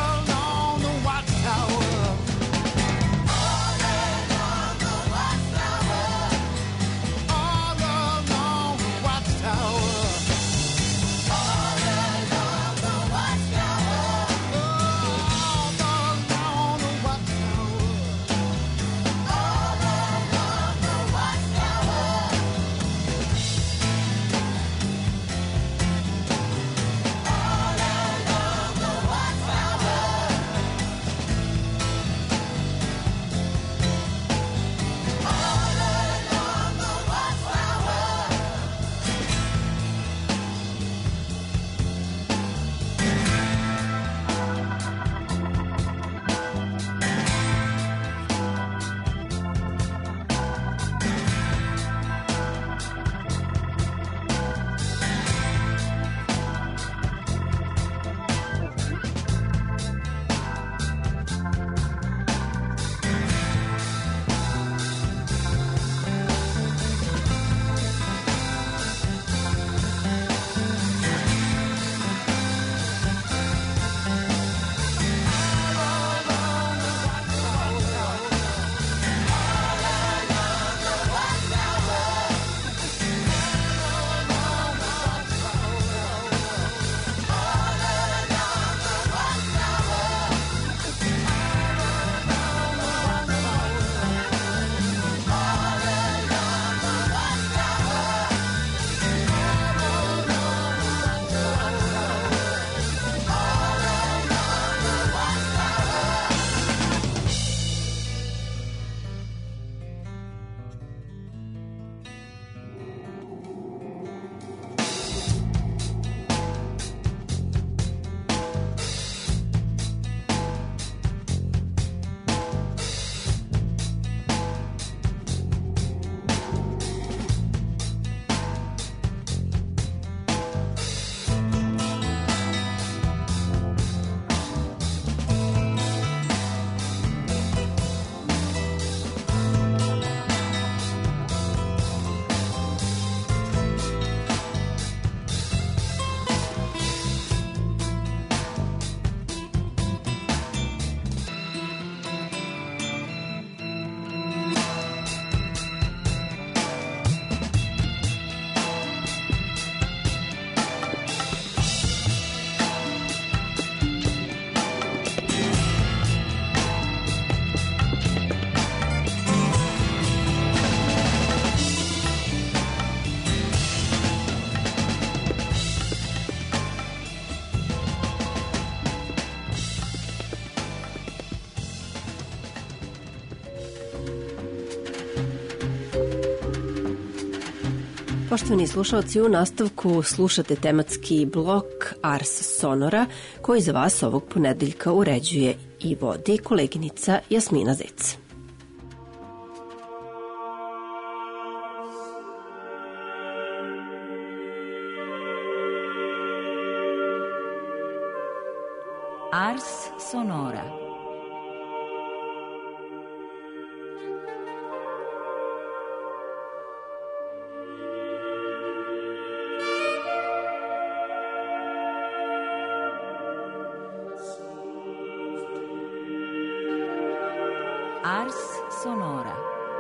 E: Poštovani slušalci, u nastavku slušate tematski blok Ars Sonora, koji za vas ovog ponedeljka uređuje i vodi koleginica Jasmina Zec.
G: Ars Sonora. Ars Sonora.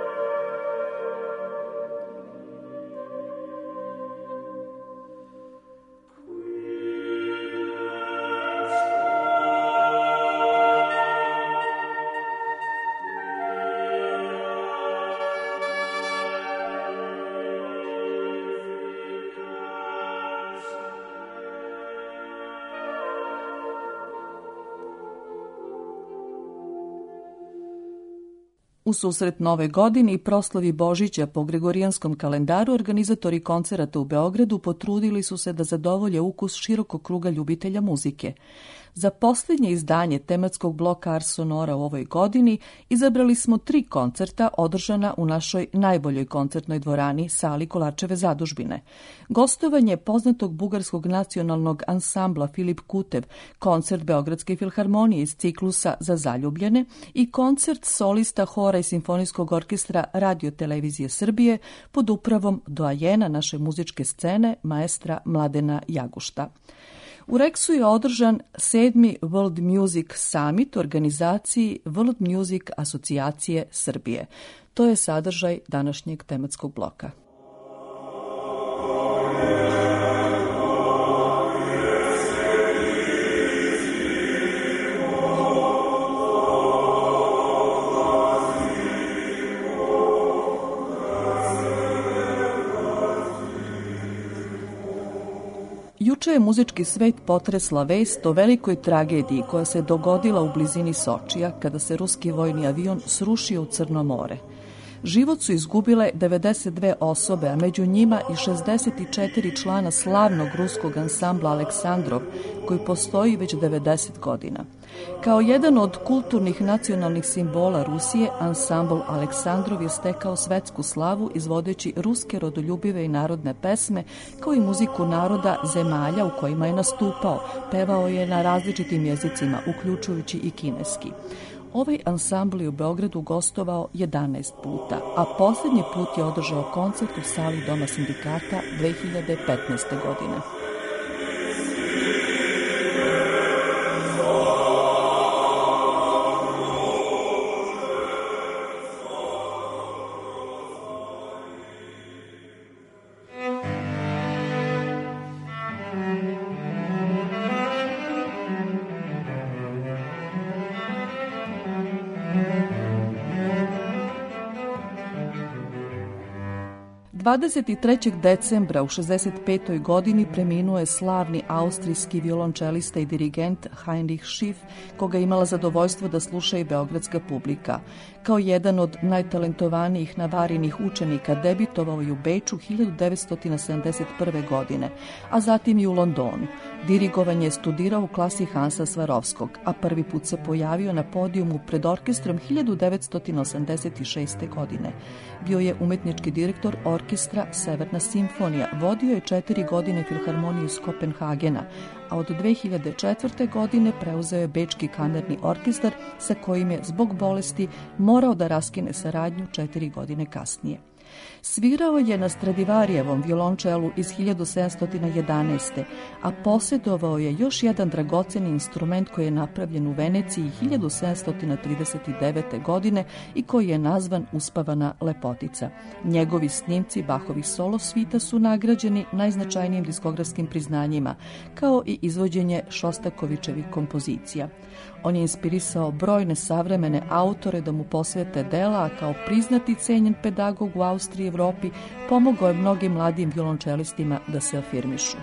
H: U susret Nove godine i proslavi Božića po Gregorijanskom kalendaru, organizatori koncerata u Beogradu potrudili su se da zadovolje ukus širokog kruga ljubitelja muzike. Za posljednje izdanje tematskog bloka Ars Sonora u ovoj godini izabrali smo 3 koncerta održana u našoj najboljoj koncertnoj dvorani, sali Kolarčeve zadužbine. Gostovanje poznatog bugarskog nacionalnog ansambla Filip Kutev, koncert Beogradske filharmonije iz ciklusa Za zaljubljene i koncert solista hora i simfonijskog orkestra Radio Televizije Srbije pod upravom doajena naše muzičke scene, maestra Mladena Jagušta. U Reksu je održan 7. World Music Summit u organizaciji World Music Asocijacije Srbije. To je sadržaj današnjeg tematskog bloka. Juče je muzički svet potresla vest o velikoj tragediji koja se dogodila u blizini Sočija kada se ruski vojni avion srušio u Crno more. Život su izgubile 92 osobe, a među njima i 64 člana slavnog ruskog ansambla Aleksandrov, koji postoji već 90 godina. Kao jedan od kulturnih nacionalnih simbola Rusije, ansambl Aleksandrov je stekao svetsku slavu izvodeći ruske rodoljubive i narodne pesme, kao i muziku naroda zemalja u kojima je nastupao. Pevao je na različitim jezicima, uključujući i kineski. Ovaj ansambl je u Beogradu gostovao 11 puta, a posljednji put je održao koncert u sali Doma sindikata 2015. godine. – 23. decembra u 65. godini preminuo je slavni austrijski violončelista i dirigent Heinrich Schiff, koga je imala zadovoljstvo da sluša i beogradska publika. Kao jedan od najtalentovanijih navarinih učenika debitovao je u Beču 1971. godine, a zatim i u Londonu. Dirigovanje je studirao u klasi Hansa Svarovskog, a prvi put se pojavio na podijumu pred orkestrom 1986. godine. Bio je umetnički direktor orkestra Severna simfonija, vodio je 4 godine filharmoniju iz Kopenhagena, a od 2004. godine preuzeo je Bečki kamerni orkestar sa kojim je zbog bolesti morao da raskine saradnju 4 godine kasnije. Svirao je na Stradivarijevom violončelu iz 1711. a posjedovao je još jedan dragoceni instrument koji je napravljen u Veneciji 1739. godine i koji je nazvan Uspavana lepotica. Njegovi snimci Bachovih solo svita su nagrađeni najznačajnijim diskografskim priznanjima, kao i izvođenje Šostakovićevih kompozicija. On je inspirisao brojne savremene autore da mu posvete dela, a kao priznati cenjen pedagog u Austriji i Evropi pomogao je mnogim mladim violončelistima da se afirmišu.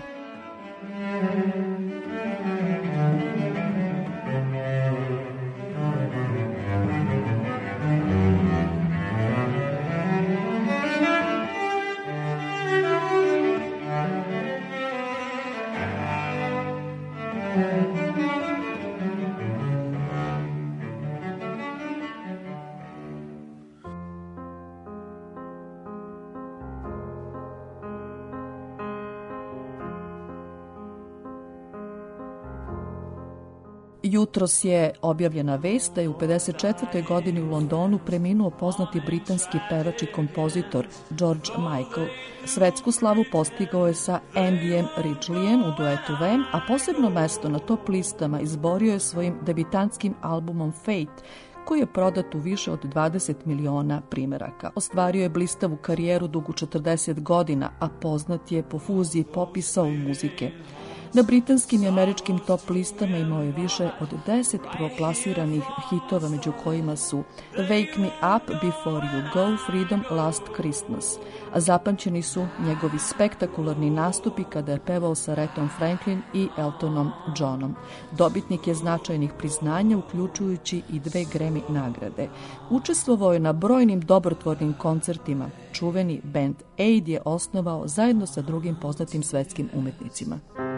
H: Jutros je objavljena vest da je u 54. godini u Londonu preminuo poznati britanski pevač i kompozitor George Michael. Svetsku slavu postigao je sa Andyjem Ridgeleyem u duetu Wham, a posebno mesto na top listama izborio je svojim debitantskim albumom Fate, koji je prodat u više od 20 miliona primeraka. Ostvario je blistavu karijeru dugu 40 godina, a poznat je po fuziji pop i soul muzike. Na britanskim i američkim top listama imao je više od 10 prvoplasiranih hitova, među kojima su Wake Me Up, Before You Go, Freedom, Last Christmas. A zapamćeni su njegovi spektakularni nastupi kada je pevao sa Aretom Franklin i Eltonom Johnom. Dobitnik je značajnih priznanja, uključujući i 2 Grammy nagrade. Učestvovao je na brojnim dobrotvornim koncertima. Čuveni band Aid je osnovao zajedno sa drugim poznatim svetskim umetnicima.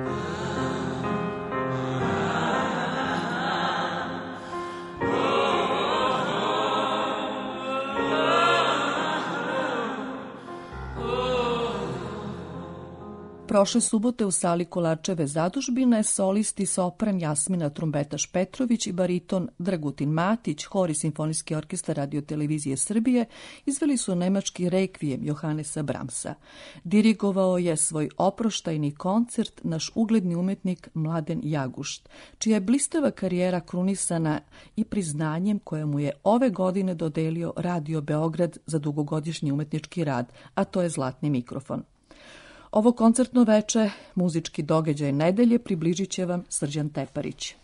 H: Prošle subote u sali Kolarčeve zadužbine solisti sopran Jasmina Trumbetaš Petrović i bariton Dragutin Matić, hor i Simfonijski orkestar Radio-televizije Srbije izveli su nemački rekvijem Johannesa Brahmsa. Dirigovao je svoj oproštajni koncert naš ugledni umetnik Mladen Jagušt, čija je blistava karijera krunisana i priznanjem koje mu je ove godine dodelio Radio Beograd za dugogodišnji umetnički rad, a to je Zlatni mikrofon. Ovo koncertno veče, muzički događaj nedelje, približit će vam Srđan Teparić.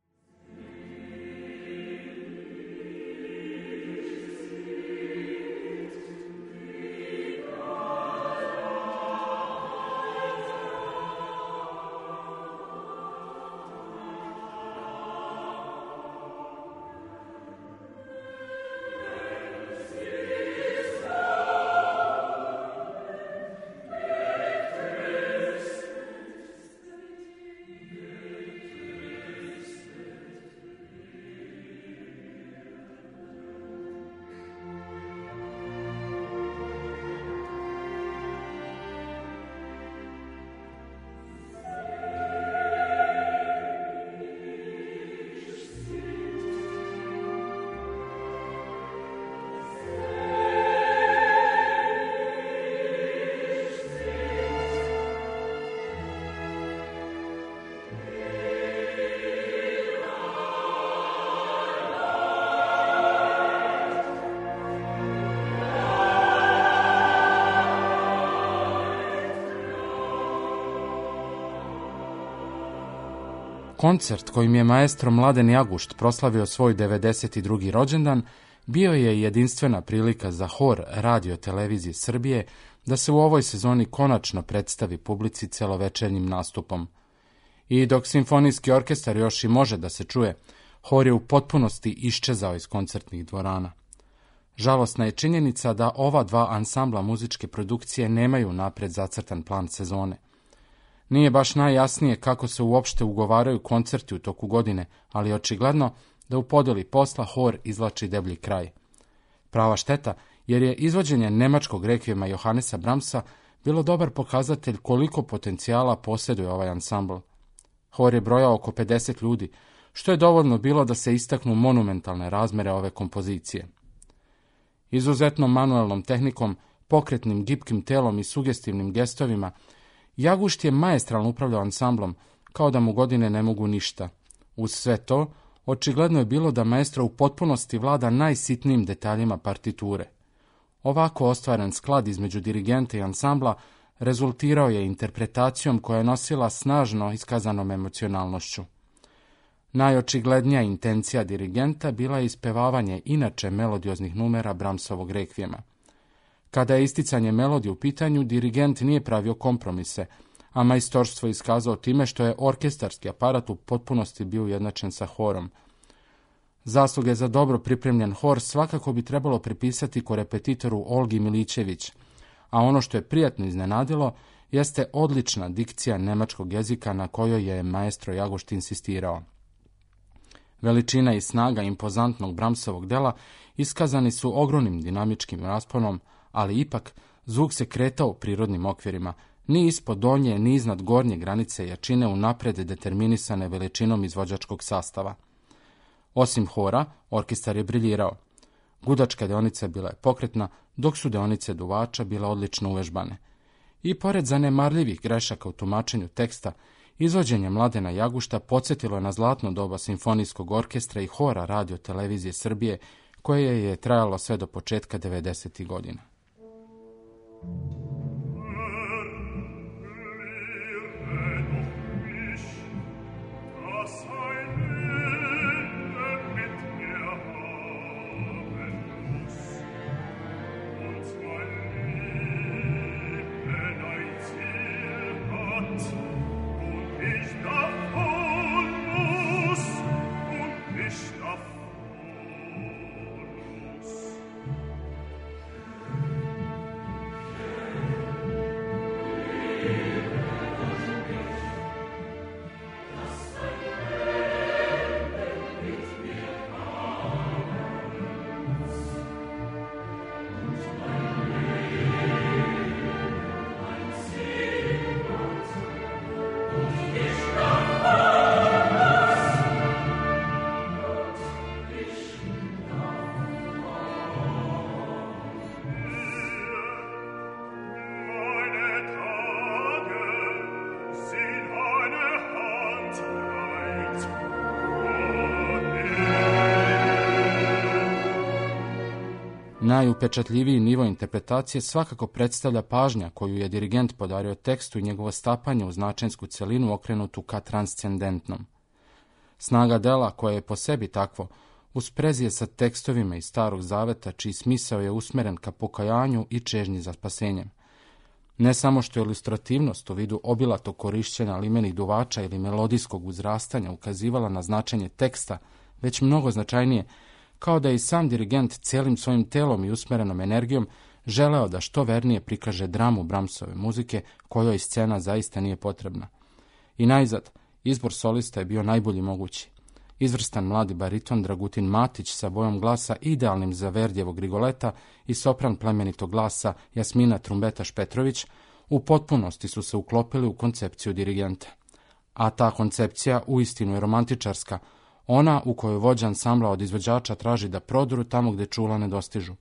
I: Koncert kojim je maestro Mladen Jagušt proslavio svoj 92. rođendan bio je jedinstvena prilika za hor Radio-televizije Srbije da se u ovoj sezoni konačno predstavi publici celovečernjim nastupom. I dok Simfonijski orkestar još i može da se čuje, hor je u potpunosti iščezao iz koncertnih dvorana. Žalosna je činjenica da ova 2 ansambla muzičke produkcije nemaju napred zacrtan plan sezone. Nije baš najjasnije kako se uopšte ugovaraju koncerti u toku godine, ali očigledno da u podeli posla hor izvlači deblji kraj. Prava šteta, jer je izvođenje nemačkog rekvijema Johannesa Brahmsa bilo dobar pokazatelj koliko potencijala posjeduje ovaj ansambl. Hor je brojao oko 50 ljudi, što je dovoljno bilo da se istaknu monumentalne razmere ove kompozicije. Izuzetnom manuelnom tehnikom, pokretnim gibkim telom i sugestivnim gestovima, Jagušt je maestralno upravljao ansamblom, kao da mu godine ne mogu ništa. Uz sve to, očigledno je bilo da maestro u potpunosti vlada najsitnijim detaljima partiture. Ovako ostvaren sklad između dirigenta i ansambla rezultirao je interpretacijom koja je nosila snažno iskazanom emocionalnošću. Najočiglednija intencija dirigenta bila je ispevavanje inače melodioznih numera Brahmsovog rekvijema. Kada je isticanje melodije u pitanju, dirigent nije pravio kompromise, a majstorstvo iskazao time što je orkestarski aparat u potpunosti bio ujednačen sa horom. Zasluge za dobro pripremljen hor svakako bi trebalo pripisati korepetitoru Olgi Milićević, a ono što je prijatno iznenadilo jeste odlična dikcija nemačkog jezika na kojoj je maestro Jagušt insistirao. Veličina i snaga impozantnog Brahmsovog dela iskazani su ogromnim dinamičkim rasponom, ali ipak zvuk se kretao u prirodnim okvirima, ni ispod donje, ni iznad gornje granice jačine unapred determinisane veličinom izvođačkog sastava. Osim hora, orkestar je briljirao. Gudačka deonica bila je pokretna, dok su deonice duvača bile odlično uvežbane. I pored zanemarljivih grešaka u tumačenju teksta, izvođenje Mladena Jagušta podsjetilo je na zlatno doba simfonijskog orkestra i hora Radio televizije Srbije, koje je trajalo sve do početka 90. godina. Najupečatljiviji nivo interpretacije svakako predstavlja pažnja koju je dirigent podario tekstu i njegovo stapanje u značajsku celinu okrenutu ka transcendentnom. Snaga dela, koja je po sebi takvo, u sprezi je sa tekstovima iz Starog zaveta, čiji smisao je usmeren ka pokajanju i čežnji za spasenjem. Ne samo što je ilustrativnost u vidu obilatog korišćenja limenih duvača ili melodijskog uzrastanja ukazivala na značenje teksta, već mnogo značajnije, kao da je i sam dirigent cijelim svojim telom i usmerenom energijom želeo da što vernije prikaže dramu Brahmsove muzike, kojoj scena zaista nije potrebna. I najzad, izbor solista je bio najbolji mogući. Izvrstan mladi bariton Dragutin Matić sa bojom glasa idealnim za Verdijevog Rigoleta i sopran plemenitog glasa Jasmina Trumbetaš Petrović u potpunosti su se uklopili u koncepciju dirigenta. A ta koncepcija uistinu je romantičarska, ona u kojoj vođa ansambla od izvođača traži da prodru tamo gde čula ne dostižu.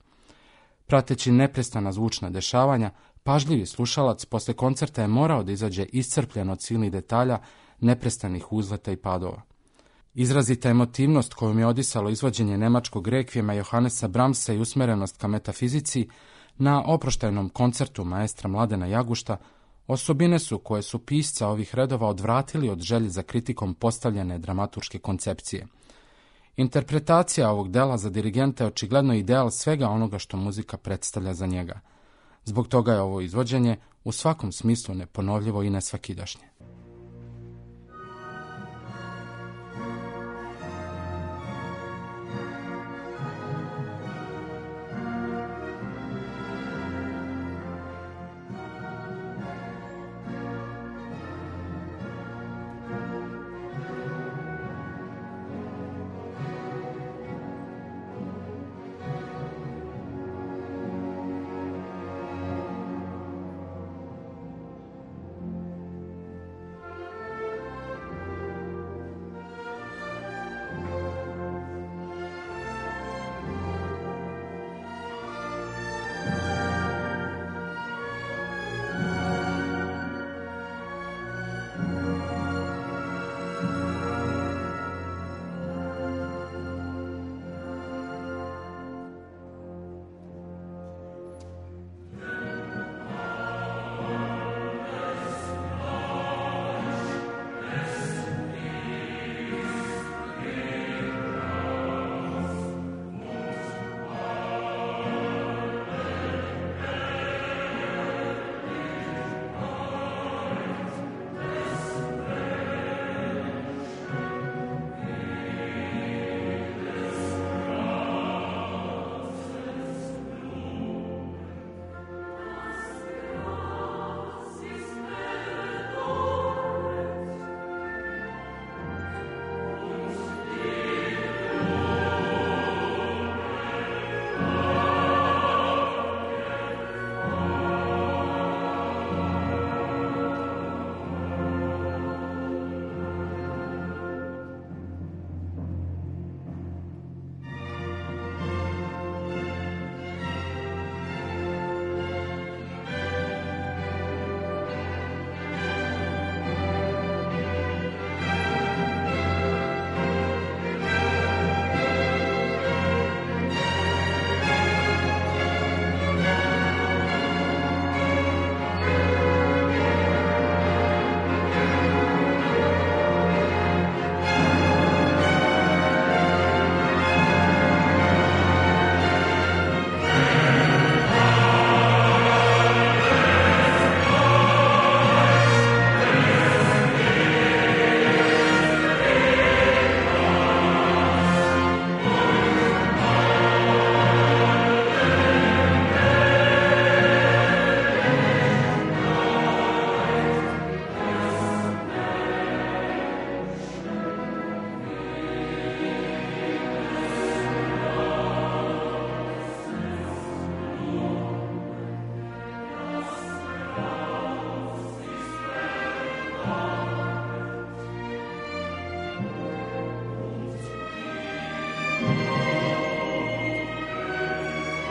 I: Prateći neprestana zvučna dešavanja, pažljivi slušalac posle koncerta je morao da izađe iscrpljen od silnih detalja, neprestanih uzleta i padova. Izrazita emotivnost kojom je odisalo izvođenje nemačkog rekvijema Johannesa Brahmsa i usmerenost ka metafizici na oproštajnom koncertu maestra Mladena Jagušta osobine su koje su pisca ovih redova odvratili od želje za kritikom postavljene dramaturške koncepcije. Interpretacija ovog dela za dirigenta je očigledno ideal svega onoga što muzika predstavlja za njega. Zbog toga je ovo izvođenje u svakom smislu neponovljivo i nesvakidašnje.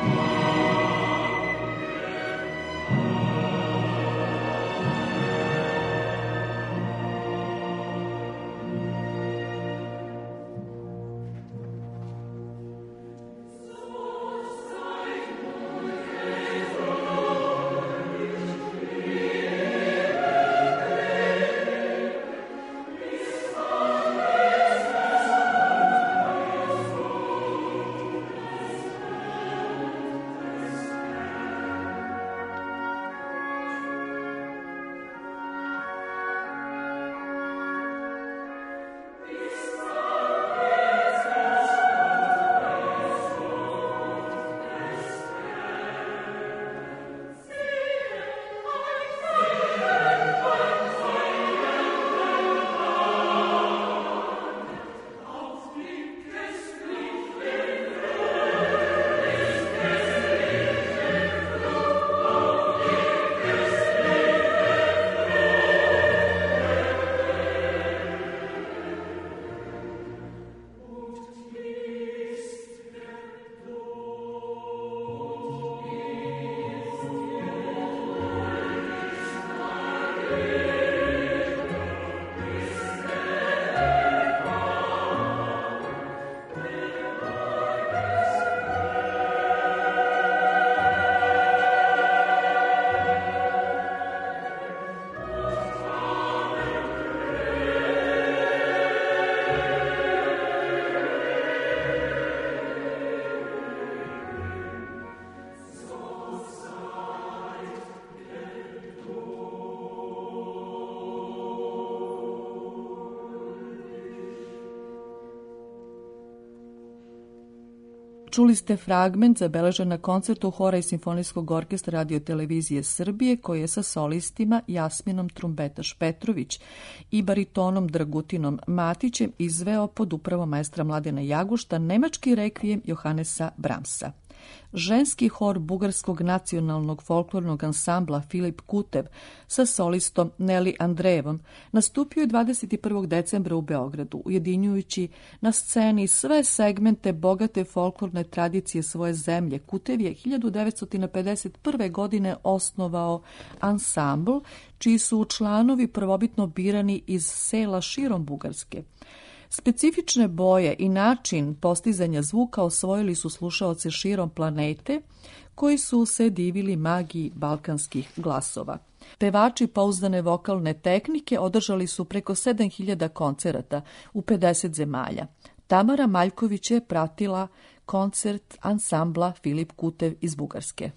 H: Čuli ste fragment zabeležen na koncertu Hora i simfonijskog orkestra Radio televizije Srbije, koji je sa solistima Jasminom Trumbetaš Petrović i baritonom Dragutinom Matićem izveo pod upravom maestra Mladena Jagušta nemački rekvijem Johannesa Brahmsa. Ženski hor Bugarskog nacionalnog folklornog ansambla Filip Kutev sa solistom Neli Andrejevom nastupio je 21. decembra u Beogradu, ujedinjujući na sceni sve segmente bogate folklorne tradicije svoje zemlje. Kutev je 1951. godine osnovao ansambl, čiji su članovi prvobitno birani iz sela širom Bugarske. Specifične boje i način postizanja zvuka osvojili su slušaoce širom planete, koji su se divili magiji balkanskih glasova. Pevači pouzdane vokalne tehnike održali su preko 7000 koncerata u 50 zemalja. Tamara Maljković je pratila koncert ansambla Filip Kutev iz Bugarske.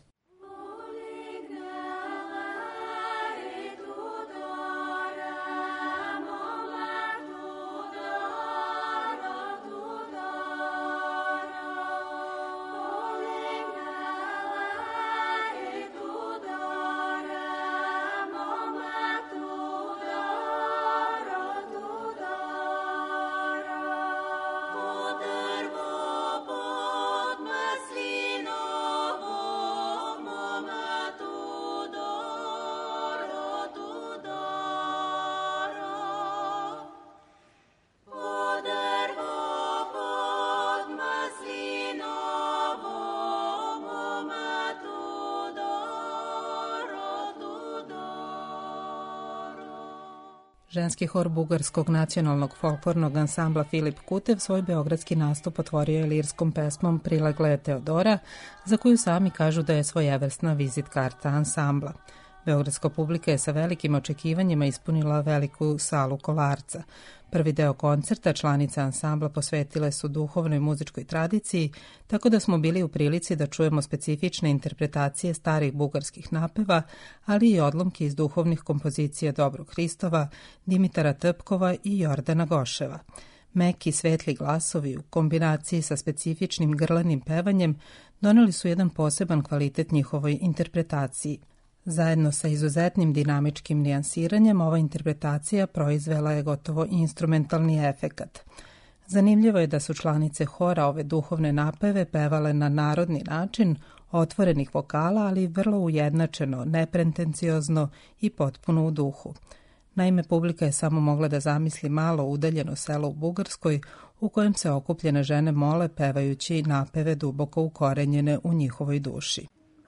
J: Ženski hor Bugarskog nacionalnog folklornog ansambla Filip Kutev svoj beogradski nastup otvorio je lirskom pesmom Prilegle Teodora, za koju sami kažu da je svojevrsna vizit karta ansambla. Beogradska publika je sa velikim očekivanjima ispunila veliku salu Kolarca. Prvi deo koncerta članice ansambla posvetile su duhovnoj muzičkoj tradiciji, tako da smo bili u prilici da čujemo specifične interpretacije starih bugarskih napeva, ali i odlomke iz duhovnih kompozicija Dobrog Hristova, Dimitara Tpkova i Jordana Goševa. Meki svetli glasovi u kombinaciji sa specifičnim grlanim pevanjem doneli su jedan poseban kvalitet njihovoj interpretaciji. Zajedno sa izuzetnim dinamičkim nijansiranjem, ova interpretacija proizvela je gotovo instrumentalni efekat. Zanimljivo je da su članice hora ove duhovne napeve pevale na narodni način, otvorenih vokala, ali vrlo ujednačeno, nepretenciozno i potpuno u duhu. Naime, publika je samo mogla da zamisli malo udaljeno selo u Bugarskoj u kojem se okupljene žene mole pevajući napeve duboko ukorenjene u njihovoj duši.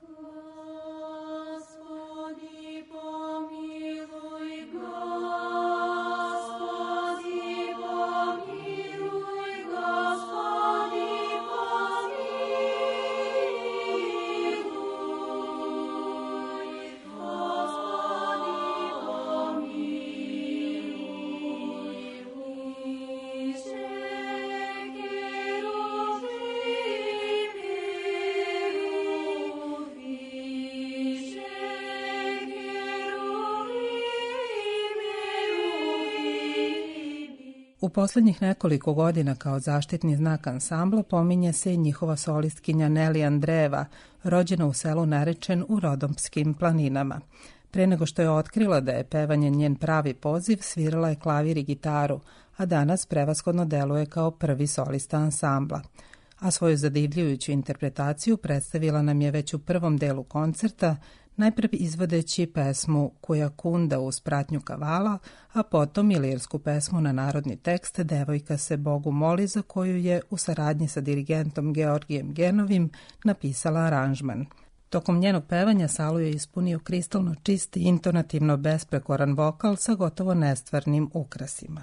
J: U poslednjih nekoliko godina kao zaštitni znak ansambla pominje se i njihova solistkinja Neli Andrejeva, rođena u selu Nerečen u Rodomskim planinama. Pre nego što je otkrila da je pevanje njen pravi poziv, svirala je klavir i gitaru, a danas prevashodno deluje kao prvi solista ansambla. A svoju zadivljujuću interpretaciju predstavila nam je već u prvom delu koncerta, najpre izvodeći pesmu Kujakunda uz pratnju kavala, a potom i lirsku pesmu na narodni tekst Devojka se Bogu moli, za koju je u saradnji sa dirigentom Georgijem Genovim napisala aranžman. Tokom njenog pevanja salu je ispunio kristalno čist i intonativno besprekoran vokal sa gotovo nestvarnim ukrasima.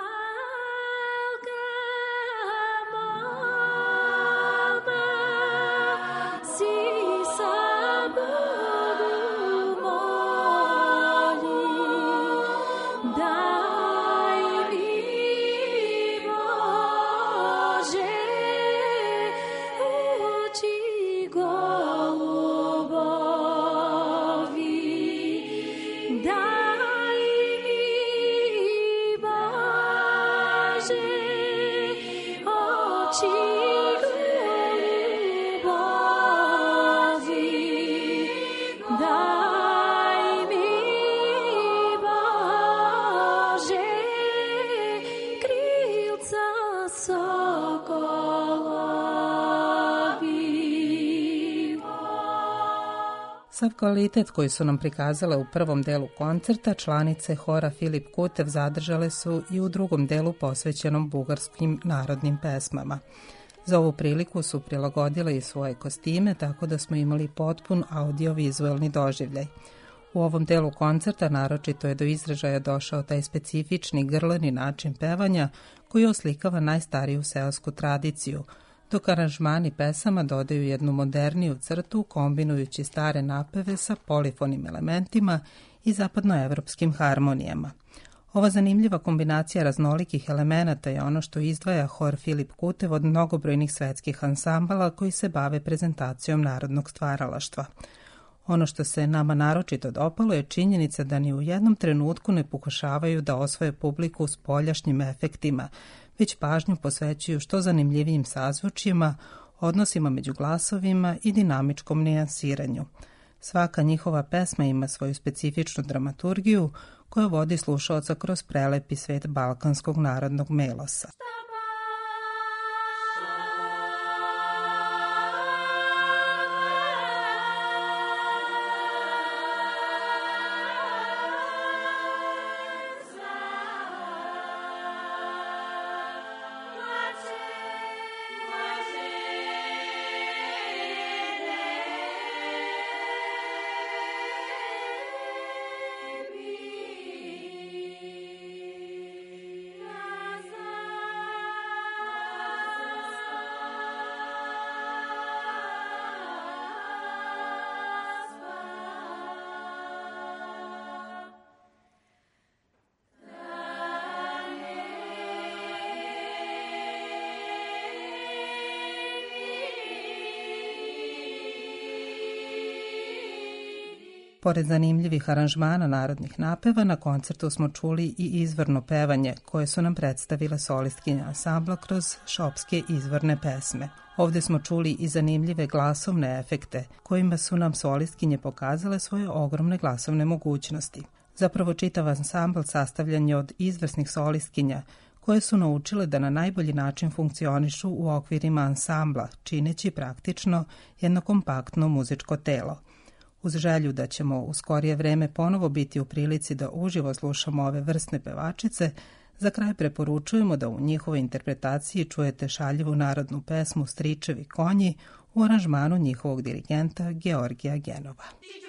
J: Sav kvalitet koji su nam prikazale u prvom delu koncerta, članice hora Filip Kutev zadržale su i u drugom delu posvećenom bugarskim narodnim pesmama. Za ovu priliku su prilagodile i svoje kostime, tako da smo imali potpun audio-vizuelni doživljaj. U ovom delu koncerta naročito je do izražaja došao taj specifični grleni način pevanja koji oslikava najstariju seosku tradiciju, dok aranžmani pesama dodaju jednu moderniju crtu kombinujući stare napeve sa polifonim elementima i zapadnoevropskim harmonijama. Ova zanimljiva kombinacija raznolikih elemenata je ono što izdvaja hor Filip Kutev od mnogobrojnih svetskih ansambala koji se bave prezentacijom narodnog stvaralaštva. Ono što se nama naročito dopalo je činjenica da ni u jednom trenutku ne pokušavaju da osvoje publiku s poljašnjim efektima, već pažnju posvećuju što zanimljivijim sazvučjima, odnosima među glasovima i dinamičkom nijansiranju. Svaka njihova pesma ima svoju specifičnu dramaturgiju koja vodi slušaoca kroz prelepi svet balkanskog narodnog melosa. Pored zanimljivih aranžmana narodnih napeva, na koncertu smo čuli i izvorno pevanje, koje su nam predstavile solistkinja ansambla kroz šopske izvorne pesme. Ovde smo čuli i zanimljive glasovne efekte, kojima su nam solistkinje pokazale svoje ogromne glasovne mogućnosti. Zapravo čitav ansambl sastavljan je od izvrsnih solistkinja, koje su naučile da na najbolji način funkcionišu u okvirima ansambla, čineći praktično jedno kompaktno muzičko telo. Uz želju da ćemo u skorije vreme ponovo biti u prilici da uživo slušamo ove vrsne pevačice, za kraj preporučujemo da u njihovoj interpretaciji čujete šaljivu narodnu pesmu Stričevi konji u aranžmanu njihovog dirigenta Georgija Genova.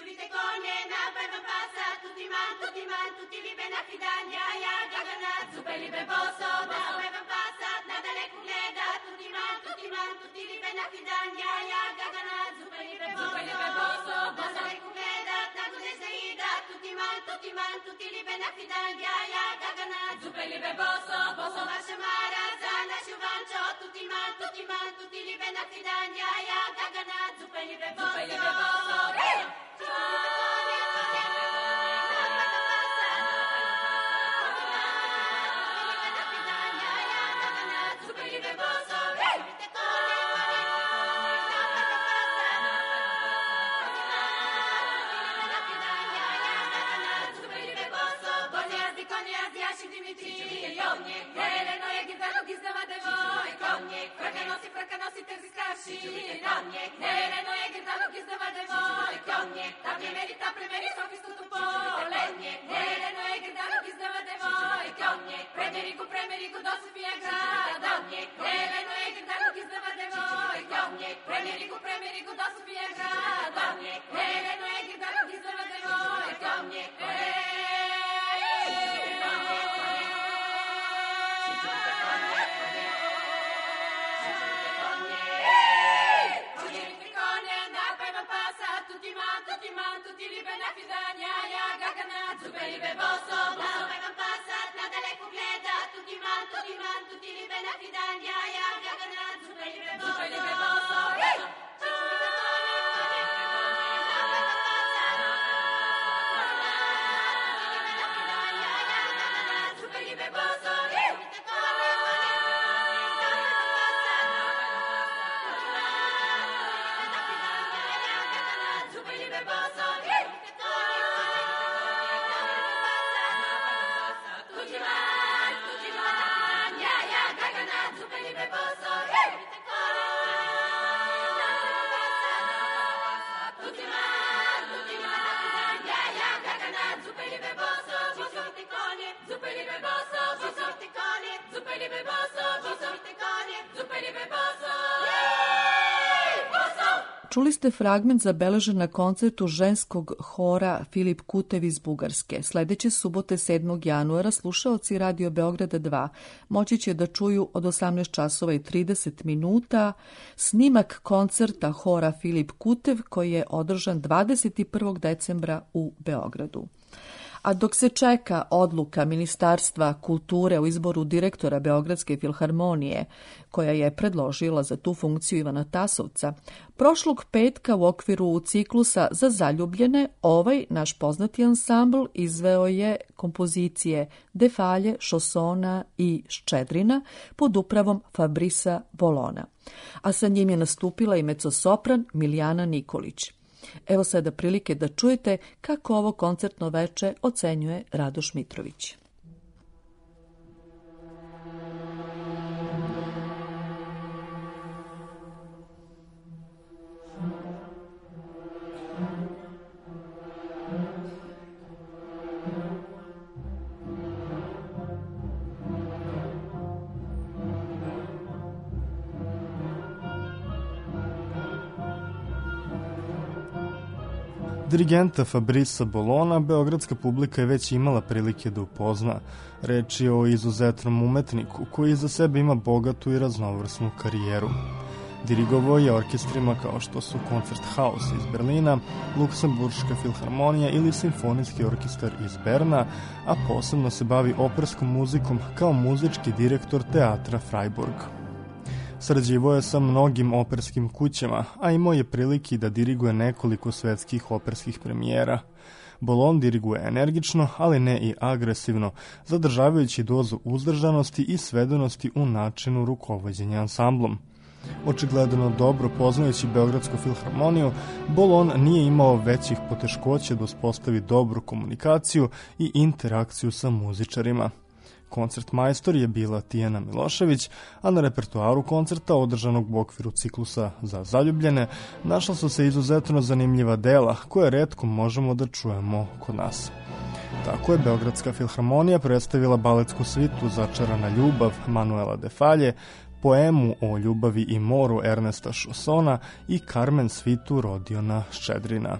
J: Čuli ste fragment zabeležen na koncertu ženskog hora Filip Kutev iz Bugarske. Sledeće subote 7. januara slušaoci Radio Beograda 2 moći će da čuju od 18 časova i 30 minuta snimak koncerta hora Filip Kutev koji je održan 21. decembra u Beogradu. A dok se čeka odluka Ministarstva kulture o izboru direktora Beogradske filharmonije, koja je predložila za tu funkciju Ivana Tasovca, prošlog petka u okviru ciklusa za zaljubljene ovaj naš poznati ansambl izveo je kompozicije Defalje, Šosona i Ščedrina pod upravom Fabrisa Volona. A sa njim je nastupila i mecosopran Milijana Nikolić. Evo sada prilike da čujete kako ovo koncertno veče ocenjuje Radoš Mitrović.
K: Dirigenta Fabrisa Bolona beogradska publika je već imala prilike da upozna. Reč je o izuzetnom umetniku koji iza sebe ima bogatu i raznovrsnu karijeru. Dirigovao je orkestrima kao što su Koncerthaus iz Berlina, Luksemburška filharmonija ili Simfonijski orkestar iz Berna, a posebno se bavi operskom muzikom kao muzički direktor teatra Freiburg. Sarađivao je sa mnogim operskim kućama, a imao je prilike da diriguje nekoliko svetskih operskih premijera. Bolon diriguje energično, ali ne i agresivno, zadržavajući dozu uzdržanosti i svedenosti u načinu rukovođenja ansamblom. Očigledno dobro poznajući Beogradsku filharmoniju, Bolon nije imao većih poteškoća da uspostavi dobru komunikaciju i interakciju sa muzičarima. Koncertmajstor je bila Tijana Milošević, a na repertoaru koncerta održanog u okviru ciklusa za zaljubljene našla su se izuzetno zanimljiva dela koje retko možemo da čujemo kod nas. Tako je Beogradska filharmonija predstavila baletsku svitu Začarana ljubav Manuela de Falje, poemu o ljubavi i moru Ernesta Šosona i Carmen svitu Rodiona Ščedrina.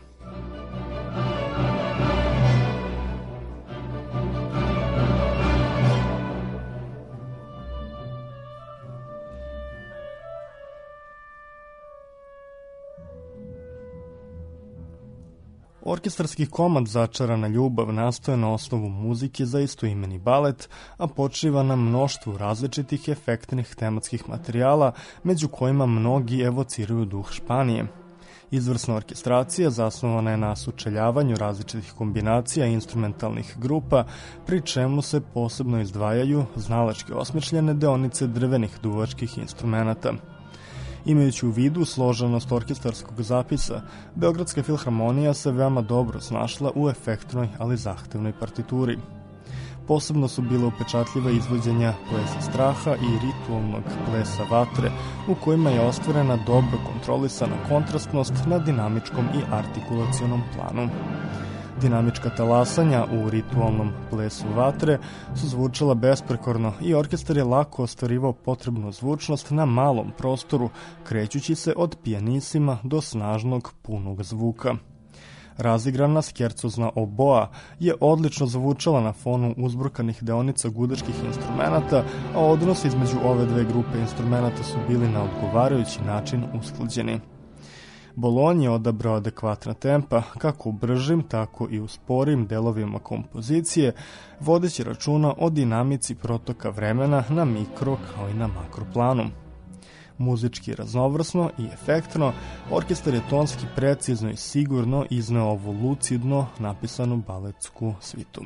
K: Orkestarski komad Začarana ljubav nastoje na osnovu muzike za istoimeni balet, a počiva na mnoštvu različitih efektnih tematskih materijala, među kojima mnogi evociraju duh Španije. Izvrsna orkestracija zasnovana je na sučeljavanju različitih kombinacija instrumentalnih grupa, pri čemu se posebno izdvajaju znalački osmišljene deonice drvenih duvačkih instrumenata. Imajući u vidu složenost orkestarskog zapisa, Beogradska filharmonija se veoma dobro snašla u efektnoj, ali zahtevnoj partituri. Posebno su bile upečatljiva izvođenja plesa straha i ritualnog plesa vatre, u kojima je ostvarena dobro kontrolisana kontrastnost na dinamičkom i artikulacionom planu. Dinamička talasanja u ritualnom plesu vatre su zvučala besprekorno i orkestar je lako ostvarivao potrebnu zvučnost na malom prostoru, krećući se od pijanisima do snažnog punog zvuka. Razigrana skercozna oboa je odlično zvučala na fonu uzburkanih deonica gudačkih instrumenata, a odnos između ove dve grupe instrumenata su bili na odgovarajući način usklađeni. Bolonj je odabrao adekvatna tempa, kako u bržim, tako i u sporim delovima kompozicije, vodeći računa o dinamici protoka vremena na mikro kao i na makro planu. Muzički raznovrsno i efektno, orkestar je tonski precizno i sigurno izneo ovu lucidno napisanu baletsku svitu.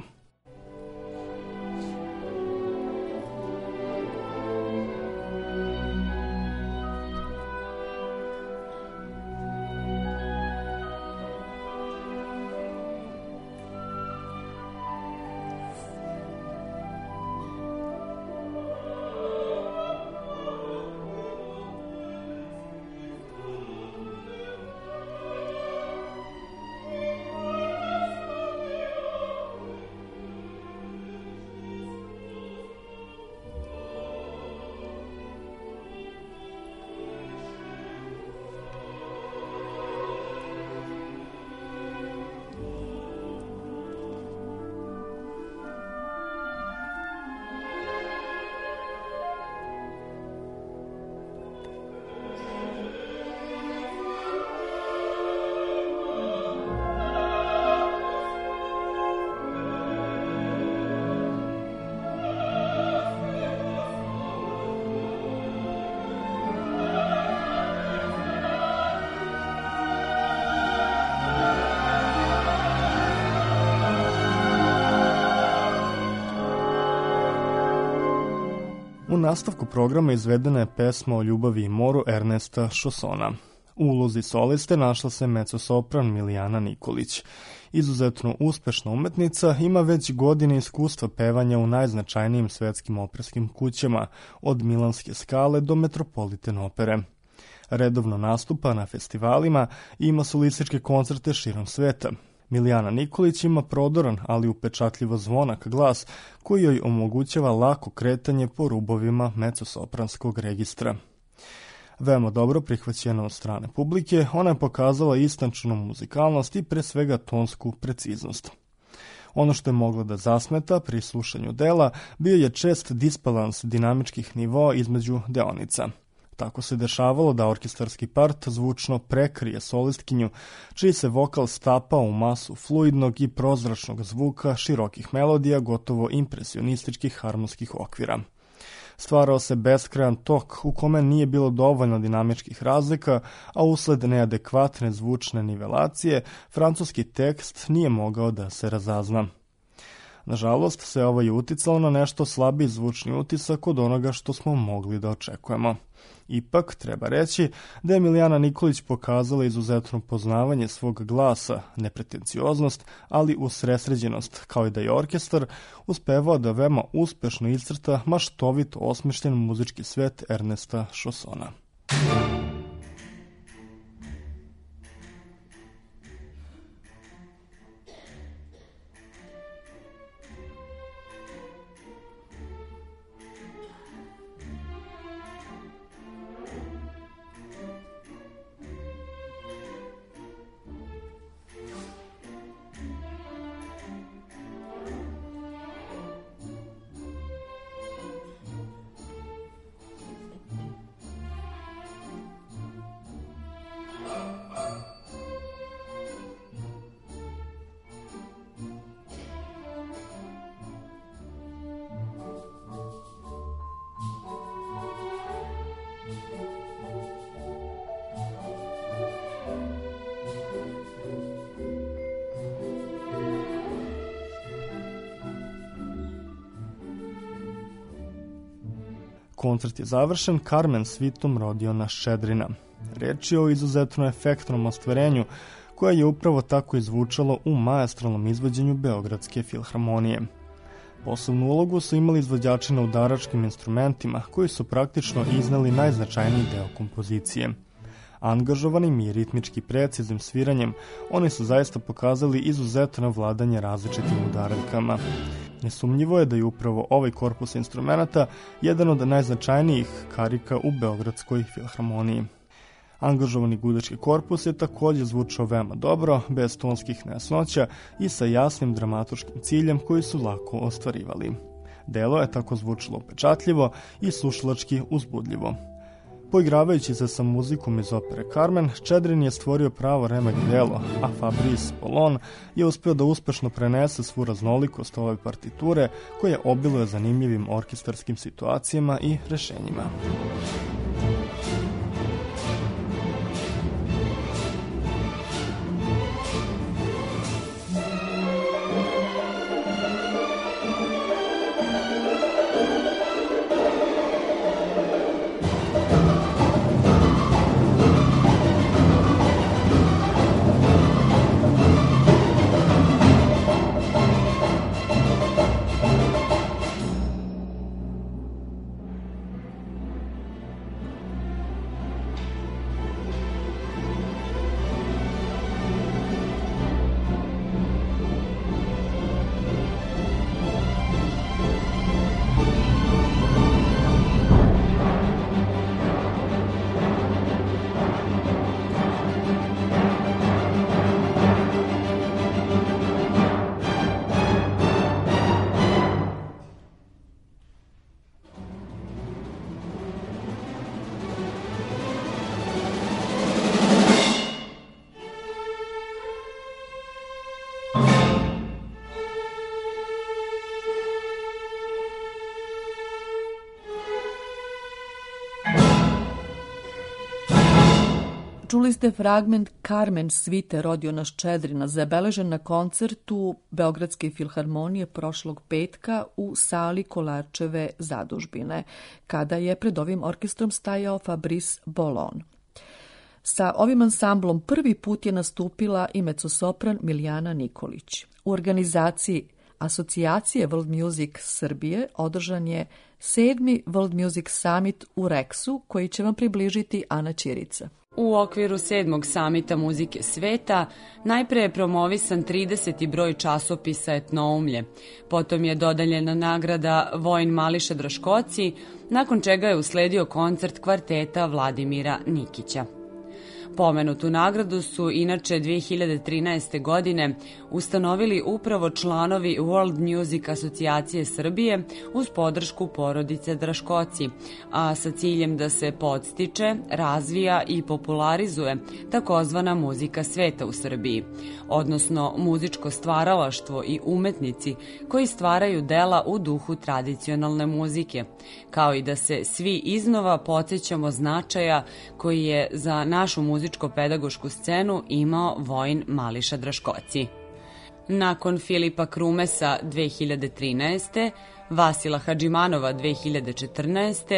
K: U nastavku programa izvedena je pesma o ljubavi i moru Ernesta Šosona. U ulozi soliste našla se mecosopran Milijana Nikolić. Izuzetno uspešna umetnica, ima već godine iskustva pevanja u najznačajnijim svetskim operskim kućama, od Milanske Skale do Metropolitan opere. Redovno nastupa na festivalima i ima solističke koncerte širom sveta. Milijana Nikolić ima prodoran, ali upečatljivo zvonak glas koji joj omogućava lako kretanje po rubovima mecosopranskog registra. Veoma dobro prihvaćena od strane publike, ona je pokazala istančnu muzikalnost i pre svega tonsku preciznost. Ono što je moglo da zasmeta pri slušanju dela bio je čest disbalans dinamičkih nivoa između deonica. Tako se dešavalo da orkestarski part zvučno prekrije solistkinju, čiji se vokal stapao u masu fluidnog i prozračnog zvuka širokih melodija, gotovo impresionističkih harmonskih okvira. Stvarao se beskrajan tok u kome nije bilo dovoljno dinamičkih razlika, a usled neadekvatne zvučne nivelacije, francuski tekst nije mogao da se razazna. Nažalost, se ovo je uticalo na nešto slabiji zvučni utisak od onoga što smo mogli da očekujemo. Ipak, treba reći da je Milijana Nikolić pokazala izuzetno poznavanje svog glasa, nepretencioznost, ali usresređenost, kao i da je orkestar uspevao da veoma uspešno iscrta maštovito osmišljen muzički svet Ernesta Chaussona. Koncert je završen Carmen svitom Rodiona Ščedrina. Reč je o izuzetno efektnom ostvarenju koje je upravo tako izvučalo u maestralnom izvođenju Beogradske filharmonije. Posebnu ulogu su imali izvođači na udaračkim instrumentima koji su praktično izneli najznačajniji deo kompozicije. Angažovanim i ritmički preciznim sviranjem, oni su zaista pokazali izuzetno vladanje različitim udaraljkama. Nesumnjivo je da je upravo ovaj korpus instrumenta jedan od najznačajnijih karika u Beogradskoj filharmoniji. Angažovani gudački korpus je također zvučao veoma dobro, bez tonskih nejasnoća i sa jasnim dramaturškim ciljem koji su lako ostvarivali. Delo je tako zvučalo upečatljivo i slušalački uzbudljivo. Poigravajući se sa muzikom iz opere Carmen, Ščedrin je stvorio pravo remek delo, a Fabrice Bolon je uspio da uspešno prenese svu raznolikost ove partiture koja obiluje zanimljivim orkestarskim situacijama i rešenjima.
H: Čuli ste fragment Carmen svite Rodiona Ščedrina, zabeležen na koncertu Beogradske filharmonije prošlog petka u sali Kolarčeve zadužbine, kada je pred ovim orkestrom stajao Fabrice Bolon. Sa ovim ansamblom prvi put je nastupila i mezzosopran Milijana Nikolić. U organizaciji Asocijacije World Music Srbije održan je 7. World Music Summit u Reksu, koji će vam približiti Ana Ćirica.
L: U okviru 7. samita muzike sveta najpre je promovisan 30. broj časopisa Etnoumlje, potom je dodeljena nagrada Vojin Mališa Draškoci, nakon čega je usledio koncert kvarteta Vladimira Nikića. Pomenutu nagradu su inače 2013. godine ustanovili upravo članovi World Music Asocijacije Srbije uz podršku porodice Draškoci, a sa ciljem da se podstiče, razvija i popularizuje takozvana muzika sveta u Srbiji, odnosno muzičko stvaralaštvo i umetnici koji stvaraju dela u duhu tradicionalne muzike, kao i da se svi iznova podsjećamo značaja koji je za našu muzičko-pedagošku scenu imao Vojin Mališa Draškoci. Nakon Filipa Krumesa 2013. Vasila Hadžimanova 2014.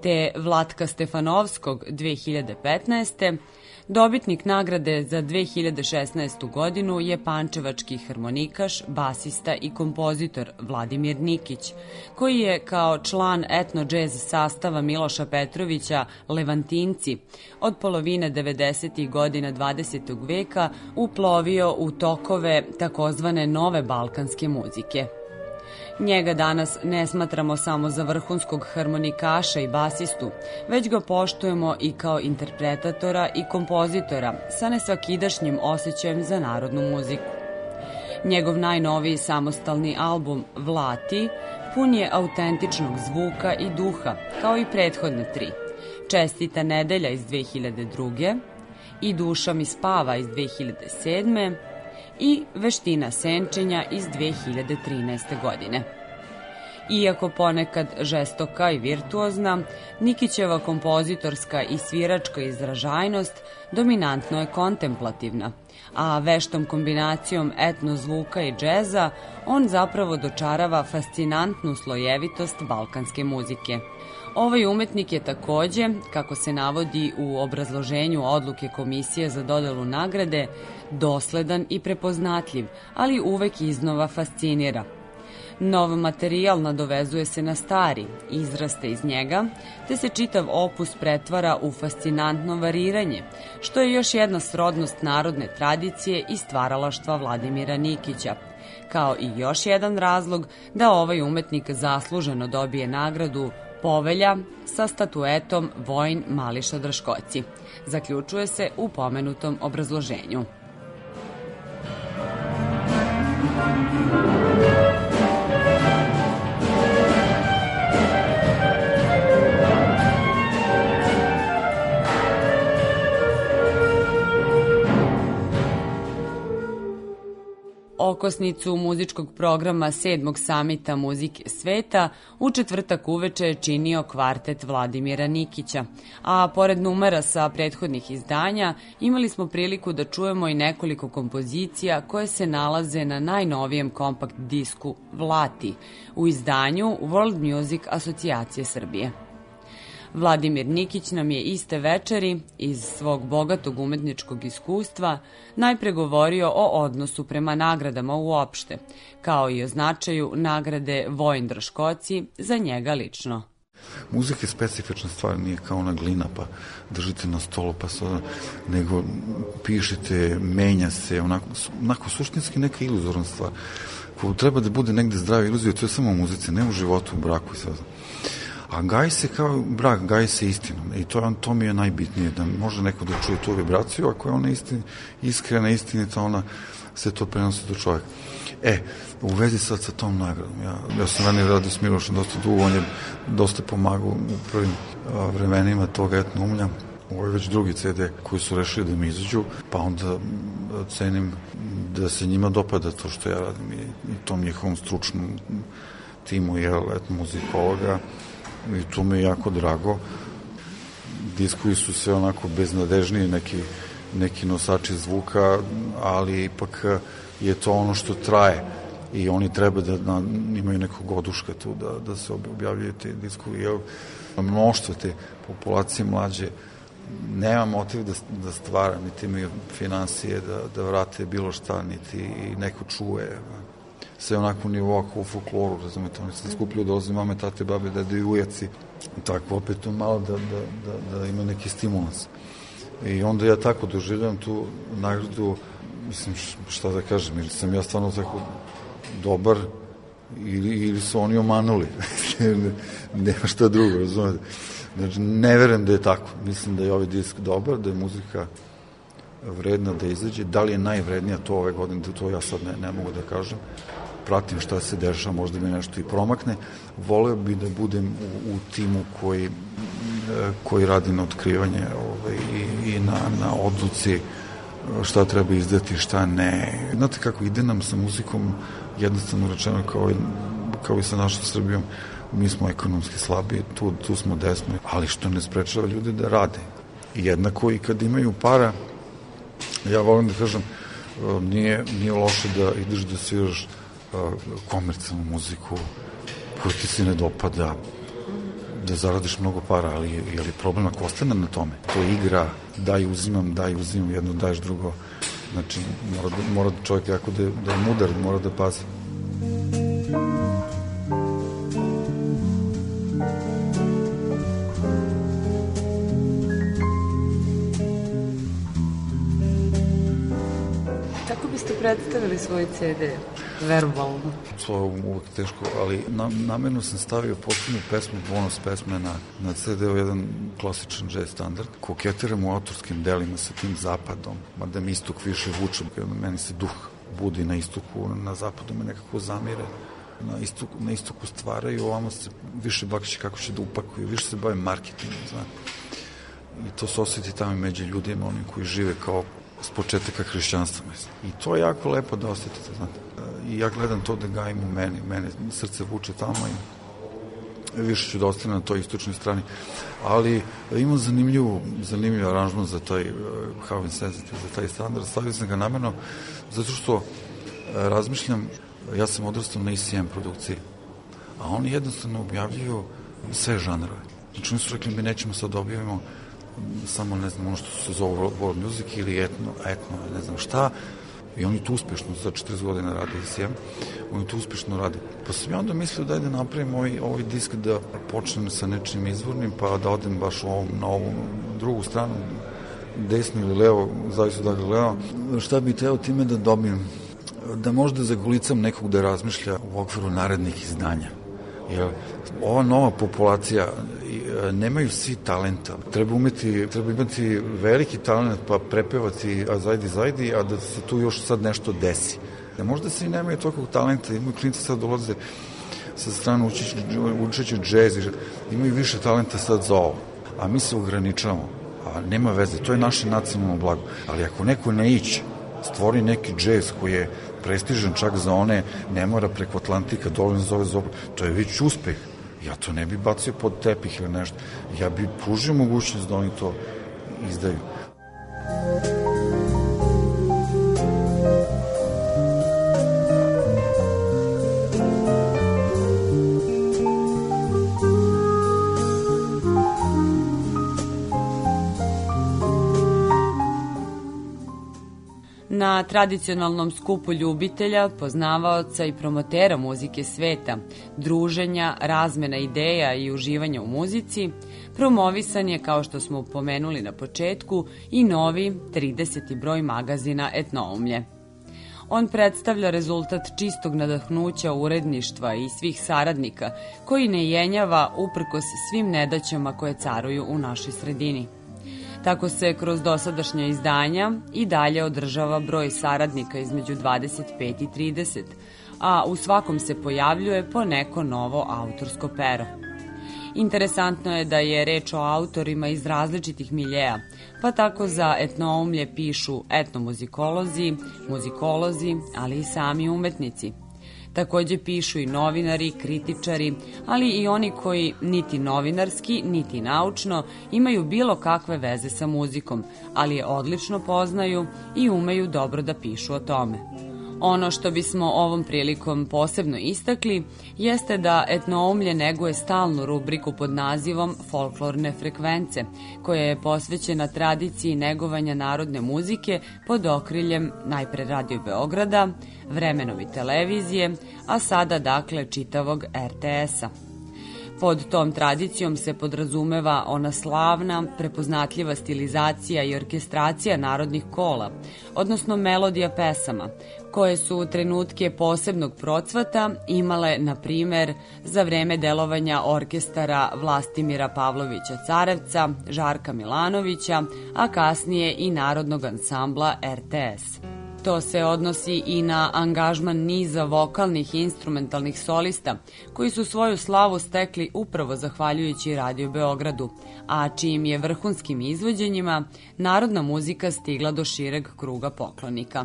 L: te Vlatka Stefanovskog 2015. Dobitnik nagrade za 2016. godinu je pančevački harmonikaš, basista i kompozitor Vladimir Nikić, koji je kao član etno-džez sastava Miloša Petrovića Levantinci od polovine 90. godina 20. veka uplovio u tokove takozvane nove balkanske muzike. Njega danas ne smatramo samo za vrhunskog harmonikaša i basistu, već ga poštujemo i kao interpretatora i kompozitora sa nesvakidašnjim osjećajem za narodnu muziku. Njegov najnoviji samostalni album Vlati pun je autentičnog zvuka i duha, kao i prethodne tri. Čestita nedelja iz 2002. I Duša mi spava iz 2007. i Veština senčenja iz 2013. godine. Iako ponekad žestoka i virtuozna, Nikićeva kompozitorska i sviračka izražajnost dominantno je kontemplativna, a veštom kombinacijom etno zvuka i džeza on zapravo dočarava fascinantnu slojevitost balkanske muzike. Ovaj umetnik je takođe, kako se navodi u obrazloženju odluke Komisije za dodelu nagrade, dosledan i prepoznatljiv, ali uvek iznova fascinira. Nov materijal nadovezuje se na stari, izraste iz njega, te se čitav opus pretvara u fascinantno variranje, što je još jedna srodnost narodne tradicije i stvaralaštva Vladimira Nikića, kao i još jedan razlog da ovaj umetnik zasluženo dobije nagradu Povelja sa statuetom Vojin Mališa Draškoci. Zaključuje se u pomenutom obrazloženju. Okosnicu muzičkog programa 7. samita muzike sveta u četvrtak uveče je činio kvartet Vladimira Nikića, a pored numera sa prethodnih izdanja imali smo priliku da čujemo i nekoliko kompozicija koje se nalaze na najnovijem kompakt disku Vlati u izdanju World Music Asocijacije Srbije. Vladimir Nikić nam je iste večeri iz svog bogatog umetničkog iskustva najpre govorio o odnosu prema nagradama uopšte, kao i o značaju nagrade Vojin Draškoci za njega lično.
F: Muzika je specifična stvar, nije kao ona glina pa držite na stolu pa sada, nego pišete, menja se, onako suštinski neka iluzorna stvar. Ko treba da bude negde zdrava iluzija, to je samo u muzici, ne u životu, u braku i sve. A gaji se kao brak, gaji se istinom. I to mi je najbitnije, da može neko da čuje tu vibraciju, ako je ona iskrena, istinita, ona se to prenosi do čovjeka. U vezi sad sa tom nagradom, ja sam ranije radio s Milošem dosta dugo, on je dosta pomagao u prvim vremenima toga etno umlja. Ovo je već drugi CD koji su rešili da mi izađu, pa onda cenim da se njima dopada to što ja radim i tom njihovom stručnom timu etno muzikologa. I to mi je jako drago. Diskovi su sve onako beznadežniji, neki nosači zvuka, ali ipak je to ono što traje i oni treba da imaju nekog oduška tu da se objavljaju te diskovi. Mnoštvo te populacije mlađe nema motiv da stvara, niti imaju financije da vrate bilo šta, niti neko čuje. Sve onako nivo u folkloru, razumete, oni se skupljaju, dolaze mame, tate, babe, dede i ujaci, tako opet malo da ima neki stimulans. I onda ja tako doživljam tu nagradu, mislim, šta da kažem, ili sam ja stvarno tako dobar, ili su oni omanuli, nema šta drugo, razumete. Znači, ne verujem da je tako, mislim da je ovaj disk dobar, da je muzika vredna da izađe, da li je najvrednija to ove godine, to ja sad ne mogu da kažem, pratim šta se dešava, možda mi nešto i promakne. Voleo bi da budem u timu koji radi na otkrivanje i na odluci šta treba izdati, šta ne. Znate kako, ide nam sa muzikom jednostavno rečeno kao i sa našom Srbijom, mi smo ekonomski slabi, tu smo gde smo, ali što ne sprečava ljude da rade. Jednako i kad imaju para, ja volim da kažem, nije loše da ideš da sviraš komercijalnu muziku koju ti se ne dopada. da zaradiš mnogo para, ali je li problem ako ostane na tome? To je igra, daj uzimam, jedno daješ drugo. Znači, mora čovjek jako da je mudar, mora da pazi.
L: Kako biste predstavili svoj CD, verbalno?
F: To je uvijek teško, ali namjerno sam stavio posljednju pesmu, bonus pesme na CD-u, jedan klasičan jazz standard. Koketiram u autorskim delima sa tim zapadom, mada mi istok više vuče, meni se duh budi na istoku, na zapadu me nekako zamire. Na istoku stvaraju, ovamo se više bakće kako će da upakuju, više se bave marketingom, znate. I to se osjeti tamo među ljudima, oni koji žive kao s početaka hrišćanstva, mislim. I to je jako lepo da osjetite, znate. I ja gledam to da gajim u mene srce vuče tamo i više ću da ostane na toj istočnoj strani. Ali imam zanimljiv aranžman za taj How Insensitive, za taj standard. Stavio sam ga namjerno zato što razmišljam, ja sam odrastao na ECM produkciji, a oni jednostavno objavljuju sve žanrove. Znači oni su rekli, mi nećemo sad objavimo samo, ne znam, ono što se zove world music ili etno, ne znam šta, i oni to uspešno, za 40 godina rade ECM, oni to uspešno rade. Pa sam ja onda mislio da napravim ovaj disk da počnem sa nečim izvornim, pa da odem baš na ovu drugu stranu, desno ili levo, zavisno da ga gledam. Šta bi teo time da dobijem? Da možda zagolicam nekog da razmišlja u okviru narednih izdanja. Jer ova nova populacija, nemaju svi talenta. Treba imati veliki talent pa prepevati zajdi, a da se tu još sad nešto desi. Da možda svi nemaju tolikog talenta, imaju klinci sad dolaze sa strane učeći džez, imaju više talenta sad za ovo. A mi se ograničavamo. A nema veze, to je naše nacionalno blago. Ali ako neko ne iće, stvori neki džez koji je prestižan čak za one, ne mora preko Atlantika, dovoljno zove Zobor, to je već uspeh. Ja to ne bi bacio pod tepih ili nešto. Ja bi pružio mogućnost da oni to izdaju.
L: Na tradicionalnom skupu ljubitelja, poznavaoca i promotera muzike sveta, druženja, razmena ideja i uživanja u muzici, promovisan je, kao što smo pomenuli na početku, i novi 30. broj magazina Etnoumlje. On predstavlja rezultat čistog nadahnuća uredništva i svih saradnika, koji ne jenjava uprkos svim nedaćama koje caruju u našoj sredini. Tako se kroz dosadašnja izdanja i dalje održava broj saradnika između 25 i 30, a u svakom se pojavljuje po neko novo autorsko pero. Interesantno je da je reč o autorima iz različitih miljeja, pa tako za Etnoumlje pišu etnomuzikolozi, muzikolozi, ali i sami umetnici. Takođe pišu i novinari, kritičari, ali i oni koji niti novinarski, niti naučno imaju bilo kakve veze sa muzikom, ali je odlično poznaju i umeju dobro da pišu o tome. Ono što bismo ovom prilikom posebno istakli jeste da Etnoumlje neguje stalnu rubriku pod nazivom Folklorne frekvence, koja je posvećena tradiciji negovanja narodne muzike pod okriljem najpre Radio Beograda, Vremenovi televizije, a sada dakle čitavog RTS-a. Pod tom tradicijom se podrazumeva ona slavna, prepoznatljiva stilizacija i orkestracija narodnih kola, odnosno melodija pesama, koje su trenutke posebnog procvata imale, na primer, za vreme delovanja orkestara Vlastimira Pavlovića Carevca, Žarka Milanovića, a kasnije i narodnog ansambla RTS. To se odnosi i na angažman niza vokalnih i instrumentalnih solista, koji su svoju slavu stekli upravo zahvaljujući Radio Beogradu, a čijim je vrhunskim izvođenjima narodna muzika stigla do šireg kruga poklonika.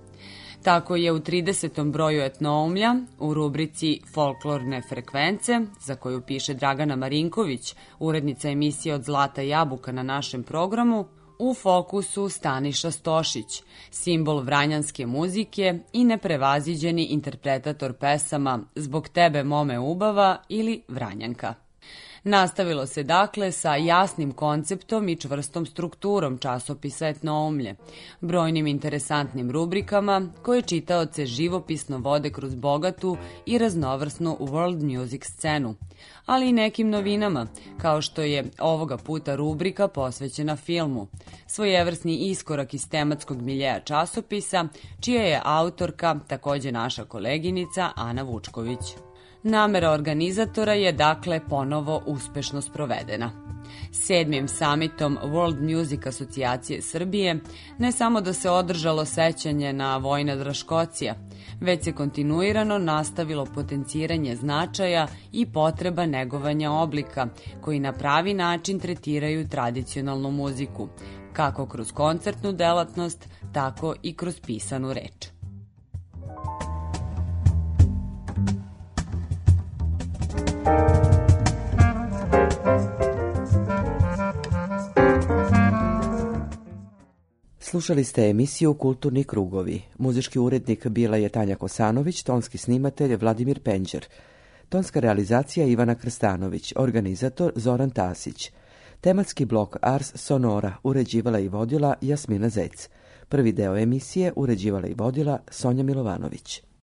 L: Tako je u 30. broju Etnoumlja, u rubrici Folklorne frekvence, za koju piše Dragana Marinković, urednica emisije Od zlata jabuka na našem programu, u fokusu Staniša Stošić, simbol vranjanske muzike i neprevaziđeni interpretator pesama Zbog tebe mome ubava ili Vranjanka. Nastavilo se dakle sa jasnim konceptom i čvrstom strukturom časopisa Etnoumlje, brojnim interesantnim rubrikama koje čitaoce živopisno vode kroz bogatu i raznovrsnu world music scenu, ali i nekim novinama, kao što je ovoga puta rubrika posvećena filmu, svojevrsni iskorak iz tematskog miljeja časopisa, čija je autorka takođe naša koleginica Ana Vučković. Namera organizatora je dakle ponovo uspešno sprovedena. 7. samitom World Music asocijacije Srbije ne samo da se održalo sećanje na Vojina Draškocija, već se kontinuirano nastavilo potenciranje značaja i potreba negovanja oblika koji na pravi način tretiraju tradicionalnu muziku, kako kroz koncertnu delatnost, tako i kroz pisanu reč.
M: Slušali ste emisiju Kulturni krugovi. Muzički urednik bila je Tanja Kosanović, tonski snimatelj Vladimir Penđer, tonska realizacija Ivana Krstanović, organizator Zoran Tasić. Tematski blok Ars Sonora uređivala i vodila Jasmina Zec. Prvi deo emisije uređivala i vodila Sonja Milovanović.